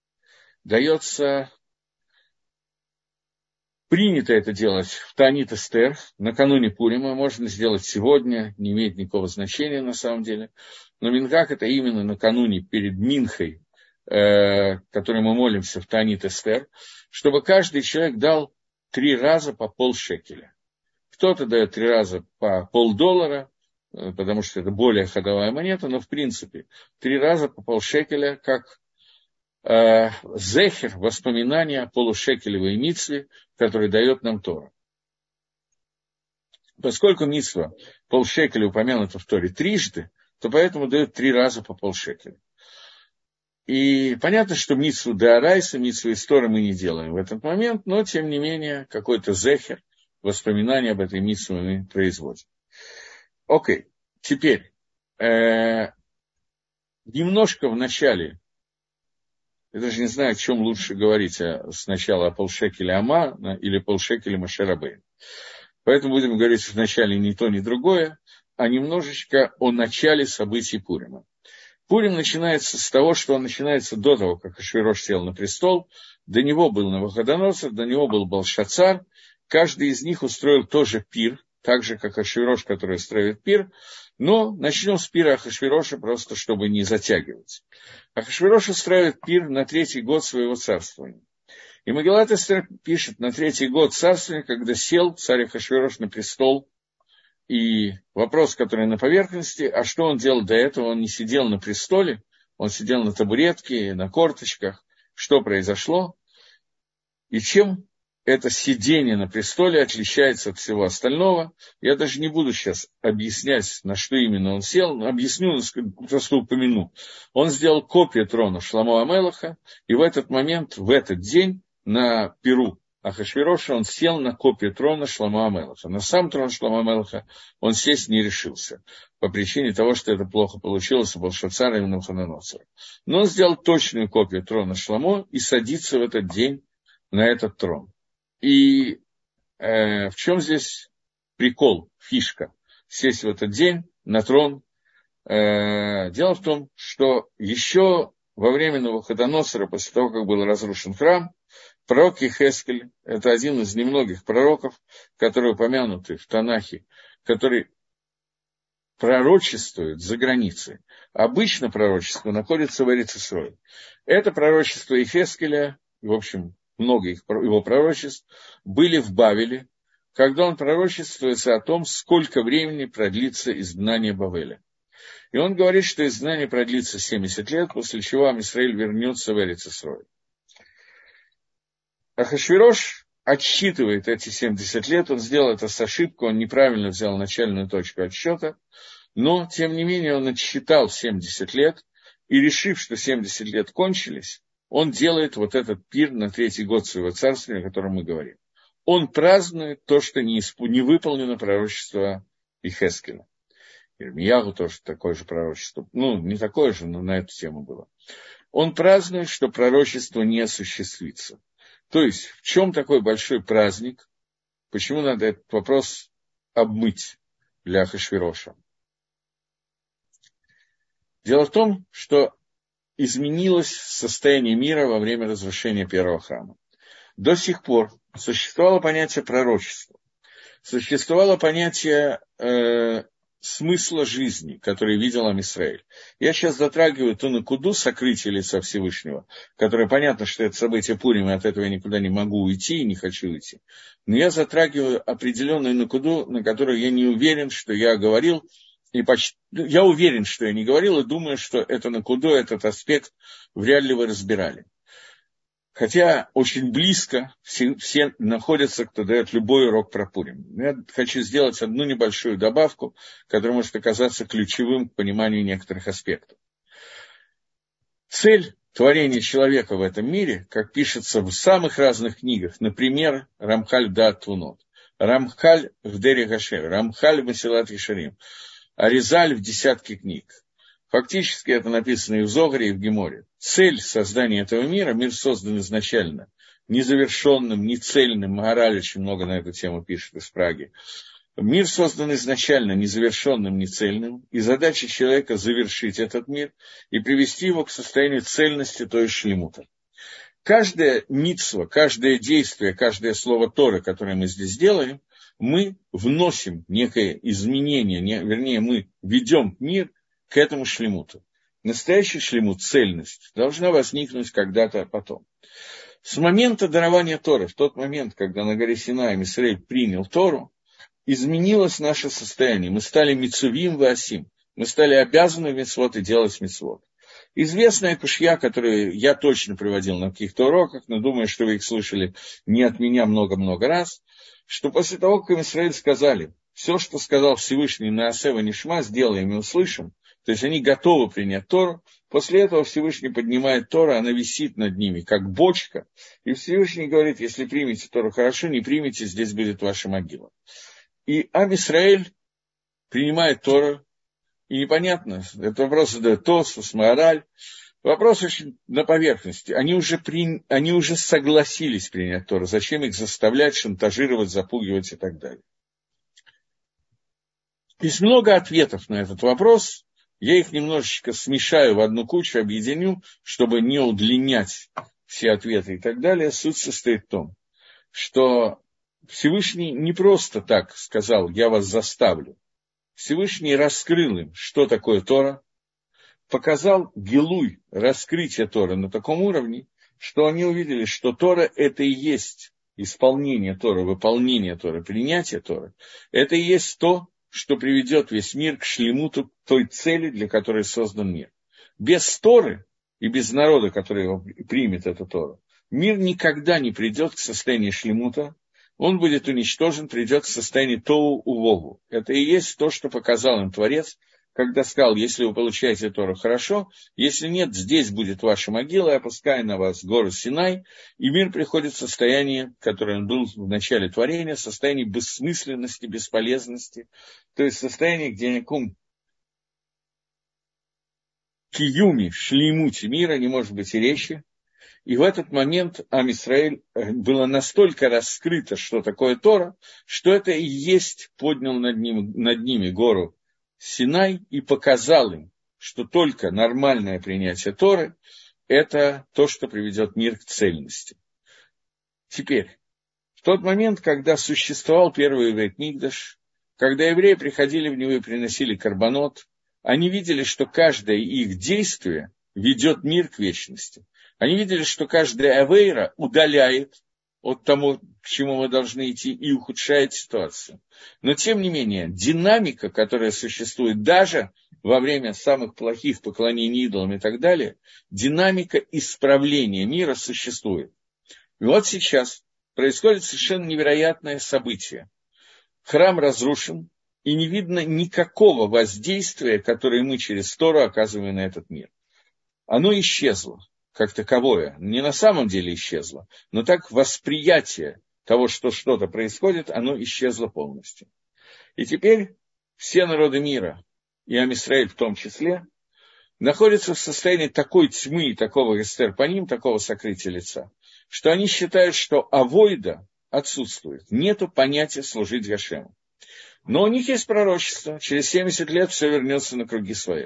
дается, принято это делать в Таанит Эстер, накануне Пурима, можно сделать сегодня, не имеет никакого значения на самом деле, но мингак это именно накануне перед Минхой, э, которой мы молимся в Таанит Эстер, чтобы каждый человек дал три раза по полшекеля. Кто-то дает три раза по полдоллара, потому что это более ходовая монета, но в принципе три раза по полшекеля, как э, зехер, воспоминания о полушекелевой мицве, который дает нам Тора. Поскольку мицва полшекеля упомянута в Торе трижды, то поэтому дают три раза по полшекеля. И понятно, что мицву деорайса, мицву из Торы мы не делаем в этот момент, но, тем не менее, какой-то зехер, воспоминания об этой мицве мы производим. Окей, теперь, э, немножко в начале, я даже не знаю, о чем лучше говорить, а сначала о полшекеле Ама или полшекеле Моше Рабейну. Поэтому будем говорить вначале не то, ни другое, а немножечко о начале событий Пурима. Пурим начинается с того, что он начинается до того, как Ахашвирош сел на престол. До него был Навуходоносор, до него был Белшацар. Каждый из них устроил тоже пир, так же, как Ахашвирош, который устраивает пир. Но начнем с пира Ахашвироша, просто чтобы не затягивать. Ахашвирош устраивает пир на третий год своего царствования. И Мегилат Эстер пишет на третий год царствования, когда сел царь Ахашвирош на престол. И вопрос, который на поверхности, а что он делал до этого? Он не сидел на престоле, он сидел на табуретке, на корточках. Что произошло? И чем это сидение на престоле отличается от всего остального? Я даже не буду сейчас объяснять, на что именно он сел, но объясню, просто упомяну. Он сделал копию трона Шломо ха-Мелеха, и в этот момент, в этот день, на пиру Ахашвироша он сел на копию трона Шломо ха-Мелеха. На сам трон Шломо ха-Мелеха он сесть не решился, по причине того, что это плохо получилось у Белшацара и Навуходоносора. Но он сделал точную копию трона Шломо и садится в этот день на этот трон. И э, в чем здесь прикол, фишка? Сесть в этот день на трон. Э, дело в том, что еще во время Навуходоносора, после того, как был разрушен храм, пророк Йехескель, это один из немногих пророков, которые упомянуты в Танахе, который пророчествует за границей. Обычно пророчество находится в Эрец-Исроэль. Это пророчество Йехескеля, в общем, много их, его пророчеств, были в Бавеле, когда он пророчествуется о том, сколько времени продлится изгнание Бавеля. И он говорит, что изгнание продлится семьдесят лет, после чего Ам-Исраэль вернется в Эрец-Исроэль. Ахашвирош отсчитывает эти семьдесят лет, он сделал это с ошибкой, он неправильно взял начальную точку отсчета, но, тем не менее, он отсчитал семьдесят лет, и, решив, что семьдесят лет кончились, он делает вот этот пир на третий год своего царствования, о котором мы говорим. Он празднует то, что не, исп... не выполнено пророчество Йехескеля. Ирмиягу тоже такое же пророчество, ну, не такое же, но на эту тему было. Он празднует, что пророчество не осуществится. То есть, в чем такой большой праздник? Почему надо этот вопрос обмыть для Ахашвироша? Дело в том, что изменилось состояние мира во время разрушения первого храма. До сих пор существовало понятие пророчества, существовало понятие э, смысла жизни, который видел Ам-Исраэль. Я сейчас затрагиваю ту накуду сокрытия лица Всевышнего, которое понятно, что это событие Пурима, и от этого я никуда не могу уйти и не хочу уйти. Но я затрагиваю определенную накуду, на которую я не уверен, что я говорил, и почти, я уверен, что я не говорил, и думаю, что это накуду, этот аспект вряд ли вы разбирали. Хотя очень близко все, все находятся, кто дает любой урок про Пурим. Я хочу сделать одну небольшую добавку, которая может оказаться ключевым к пониманию некоторых аспектов. Цель творения человека в этом мире, как пишется в самых разных книгах, например, Рамхаль Даат Твунот, Рамхаль в Дере Гашер, Рамхаль в Месилат Ешарим, Аризаль в десятке книг. Фактически это написано и в Зогаре, и в Геморе. Цель создания этого мира, мир создан изначально незавершенным, нецельным. Магараль очень много на эту тему пишет из Праги. Мир создан изначально незавершенным, нецельным, и задача человека завершить этот мир и привести его к состоянию цельности, то есть шлемута. Каждая мицва, каждое действие, каждое слово Торы, которое мы здесь делаем, мы вносим некое изменение, не, вернее, мы ведем мир к этому шлемуту. Настоящий шлемут, цельность, должна возникнуть когда-то потом. С момента дарования Торы, в тот момент, когда на горе Синай Исраэль принял Тору, изменилось наше состояние. Мы стали мицувим васим. Мы стали обязаны в мицвот и делать мицвот. Известная кушья, которую я точно приводил на каких-то уроках, но думаю, что вы их слышали не от меня много-много раз, что после того, как им Израиль сказали, все, что сказал Всевышний на Асева Нишма, сделаем и услышим, то есть они готовы принять Тору, после этого Всевышний поднимает Тору, она висит над ними, как бочка, и Всевышний говорит, если примете Тору хорошо, не примете, здесь будет ваша могила. И Ам Исраэль принимает Тору, и непонятно, этот вопрос задает Тосфос, Маораль, вопрос очень на поверхности. Они уже, при... они уже согласились принять Тору, зачем их заставлять, шантажировать, запугивать и так далее. Есть много ответов на этот вопрос, я их немножечко смешаю в одну кучу, объединю, чтобы не удлинять все ответы и так далее. Суть состоит в том, что Всевышний не просто так сказал, я вас заставлю. Всевышний раскрыл им, что такое Тора, показал гилуй, раскрытие Торы на таком уровне, что они увидели, что Тора – это и есть исполнение Торы, выполнение Торы, принятие Торы. Это и есть то, что приведет весь мир к шлемуту, той цели, для которой создан мир. Без Торы и без народа, который примет эту Тору, мир никогда не придет к состоянию шлемута, он будет уничтожен, придет к состоянию тоу-увогу. Это и есть то, что показал им Творец, когда сказал, если вы получаете Тору, хорошо, если нет, здесь будет ваша могила, я опускаю на вас гору Синай, и мир приходит в состояние, которое он был в начале творения, состояние бессмысленности, бесполезности, то есть состояние, где никаком киюме, шлеймуте мира не может быть и речи. И в этот момент Ам Исраэль было настолько раскрыто, что такое Тора, что это и есть поднял над, ним, над ними гору Синай и показал им, что только нормальное принятие Торы – это то, что приведет мир к цельности. Теперь, в тот момент, когда существовал первый Бейт Микдаш, когда евреи приходили в него и приносили карбонот, они видели, что каждое их действие ведет мир к вечности. Они видели, что каждая авейра удаляет от того, к чему мы должны идти, и ухудшает ситуацию. Но, тем не менее, динамика, которая существует даже во время самых плохих поклонений идолам и так далее, динамика исправления мира существует. И вот сейчас происходит совершенно невероятное событие. Храм разрушен, и не видно никакого воздействия, которое мы через Тору оказываем на этот мир. Оно исчезло. Как таковое, не на самом деле исчезло, но так восприятие того, что что-то происходит, оно исчезло полностью. И теперь все народы мира, и Ам Исраэль в том числе, находятся в состоянии такой тьмы и такого эстер по ним, такого сокрытия лица, что они считают, что авойда отсутствует, нету понятия служить Гашему. Но у них есть пророчество, через семьдесят лет все вернется на круги свои.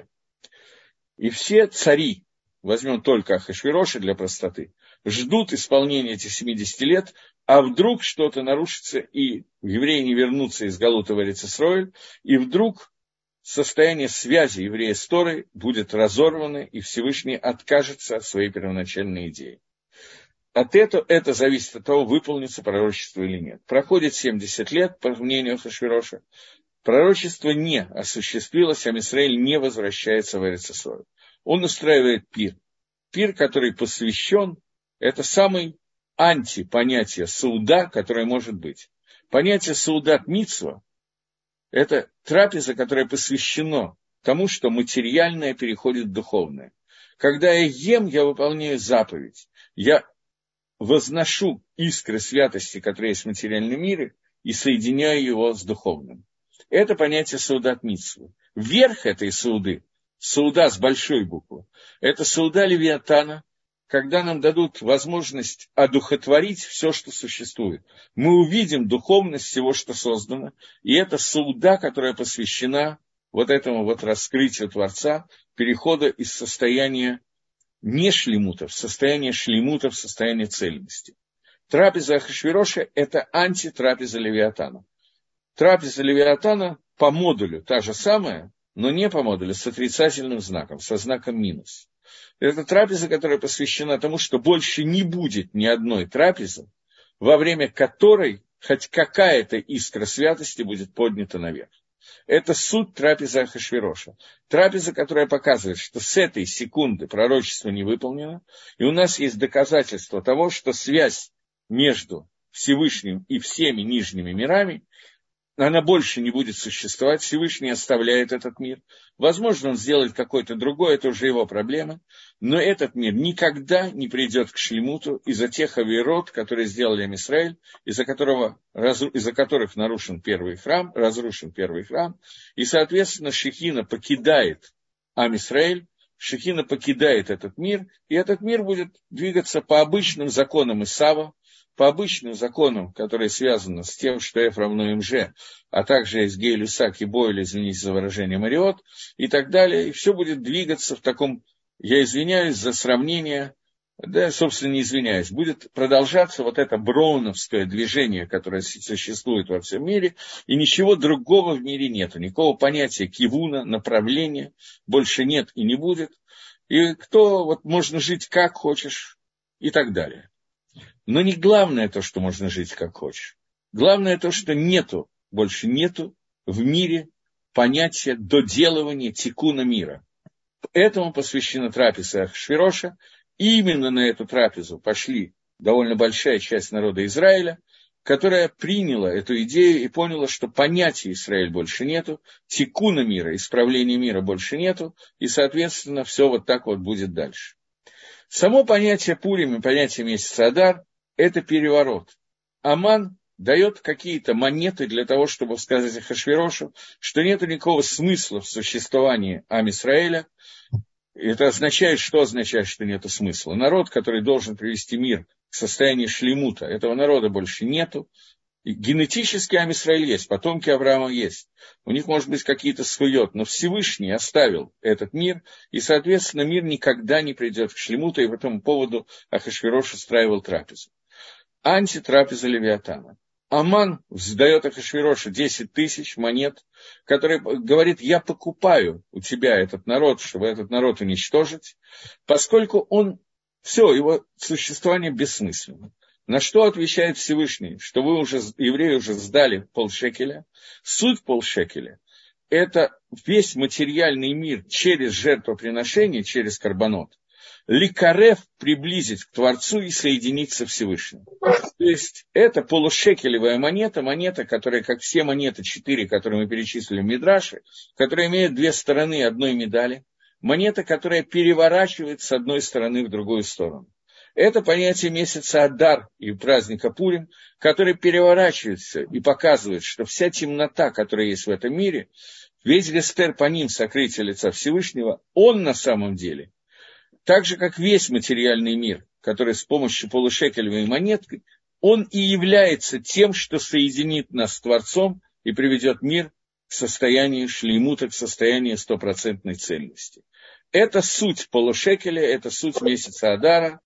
И все цари, возьмем только Ахашвироша для простоты, ждут исполнения этих семидесяти лет, а вдруг что-то нарушится, и евреи не вернутся из Галута в Эрец Исроэль, и вдруг состояние связи еврея с Торой будет разорвано, и Всевышний откажется от своей первоначальной идеи. От этого, это зависит от того, выполнится пророчество или нет. Проходит семьдесят лет, по мнению Ахашвироша, пророчество не осуществилось, а Ам Исраэль не возвращается в Эрец Исроэль. Он устраивает пир. Пир, который посвящен, это самый антипонятие сауда, которое может быть. Понятие саудат мицва – это трапеза, которая посвящена тому, что материальное переходит в духовное. Когда я ем, я выполняю заповедь. Я возношу искры святости, которые есть в материальном мире, и соединяю его с духовным. Это понятие саудат мицвы. Верх этой сауды, сауда с большой буквы, это сауда Левиатана, когда нам дадут возможность одухотворить все, что существует. Мы увидим духовность всего, что создано, и это сауда, которая посвящена вот этому вот раскрытию Творца, перехода из состояния не шлемута в состояние шлемута, в состояние цельности. Трапеза Ахашвироша – это антитрапеза Левиатана. Трапеза Левиатана по модулю та же самая, но не по модулю, с отрицательным знаком, со знаком минус. Это трапеза, которая посвящена тому, что больше не будет ни одной трапезы, во время которой хоть какая-то искра святости будет поднята наверх. Это суть трапезы Ахашвироша. Трапеза, которая показывает, что с этой секунды пророчество не выполнено, и у нас есть доказательство того, что связь между Всевышним и всеми нижними мирами, она больше не будет существовать, Всевышний оставляет этот мир. Возможно, он сделает какой-то другой, это уже его проблема, но этот мир никогда не придет к шлемуту из-за тех авирот, которые сделали Ам Исраэль, из-за, которого, из-за которых нарушен первый храм, разрушен первый храм, и, соответственно, Шехина покидает Ам Исраэль, Шехина покидает этот мир, и этот мир будет двигаться по обычным законам Исава, по обычным законам, которые связаны с тем, что F равно МЖ, а также из Гей Люсак и Бойля, извините за выражение, Мариот, и так далее, и все будет двигаться в таком, я извиняюсь за сравнение, да, собственно, не извиняюсь, будет продолжаться вот это броуновское движение, которое существует во всем мире, и ничего другого в мире нет, никакого понятия кивуна, направления больше нет и не будет, и кто, вот можно жить как хочешь, и так далее. Но не главное то, что можно жить как хочешь. Главное то, что нету, больше нету в мире понятия доделывания тикуна мира. Этому посвящена трапеза Ахашвироша. И именно на эту трапезу пошли довольно большая часть народа Израиля, которая приняла эту идею и поняла, что понятия Израиль больше нету, тикуна мира, исправления мира больше нету, и, соответственно, все вот так вот будет дальше. Само понятие Пурим и понятие месяца Адар – это переворот. Аман дает какие-то монеты для того, чтобы сказать Ахашвирошу, что нет никакого смысла в существовании Ам Исраэля. Это означает, что означает, что нет смысла? Народ, который должен привести мир к состоянию шлемута, этого народа больше нету. И генетически Ам Исраэль есть, потомки Авраама есть. У них, может быть, какие-то схует, но Всевышний оставил этот мир, и, соответственно, мир никогда не придет к шлемуту, и по этому поводу Ахашвирош устраивал трапезу. Антитрапеза Левиатана. Аман сдает Ахашвирошу десять тысяч монет, который говорит, я покупаю у тебя этот народ, чтобы этот народ уничтожить, поскольку он, все, его существование бессмысленно. На что отвечает Всевышний, что вы уже, евреи уже сдали полшекеля. Суть полшекеля – это весь материальный мир через жертвоприношение, через карбонот, ликарев приблизить к Творцу и соединиться с Всевышним. То есть это полушекелевая монета, монета, которая, как все монеты, четыре, которые мы перечислили в Мидраше, которая имеет две стороны одной медали, монета, которая переворачивает с одной стороны в другую сторону. Это понятие месяца Адар и праздника Пурим, который переворачивается и показывает, что вся темнота, которая есть в этом мире, весь гестер по ним, сокрытие лица Всевышнего, он на самом деле, так же, как весь материальный мир, который с помощью полушекелевой монетки, он и является тем, что соединит нас с Творцом и приведет мир к состоянию шлеймута, к состоянию стопроцентной цельности. Это суть полушекеля, это суть месяца Адара.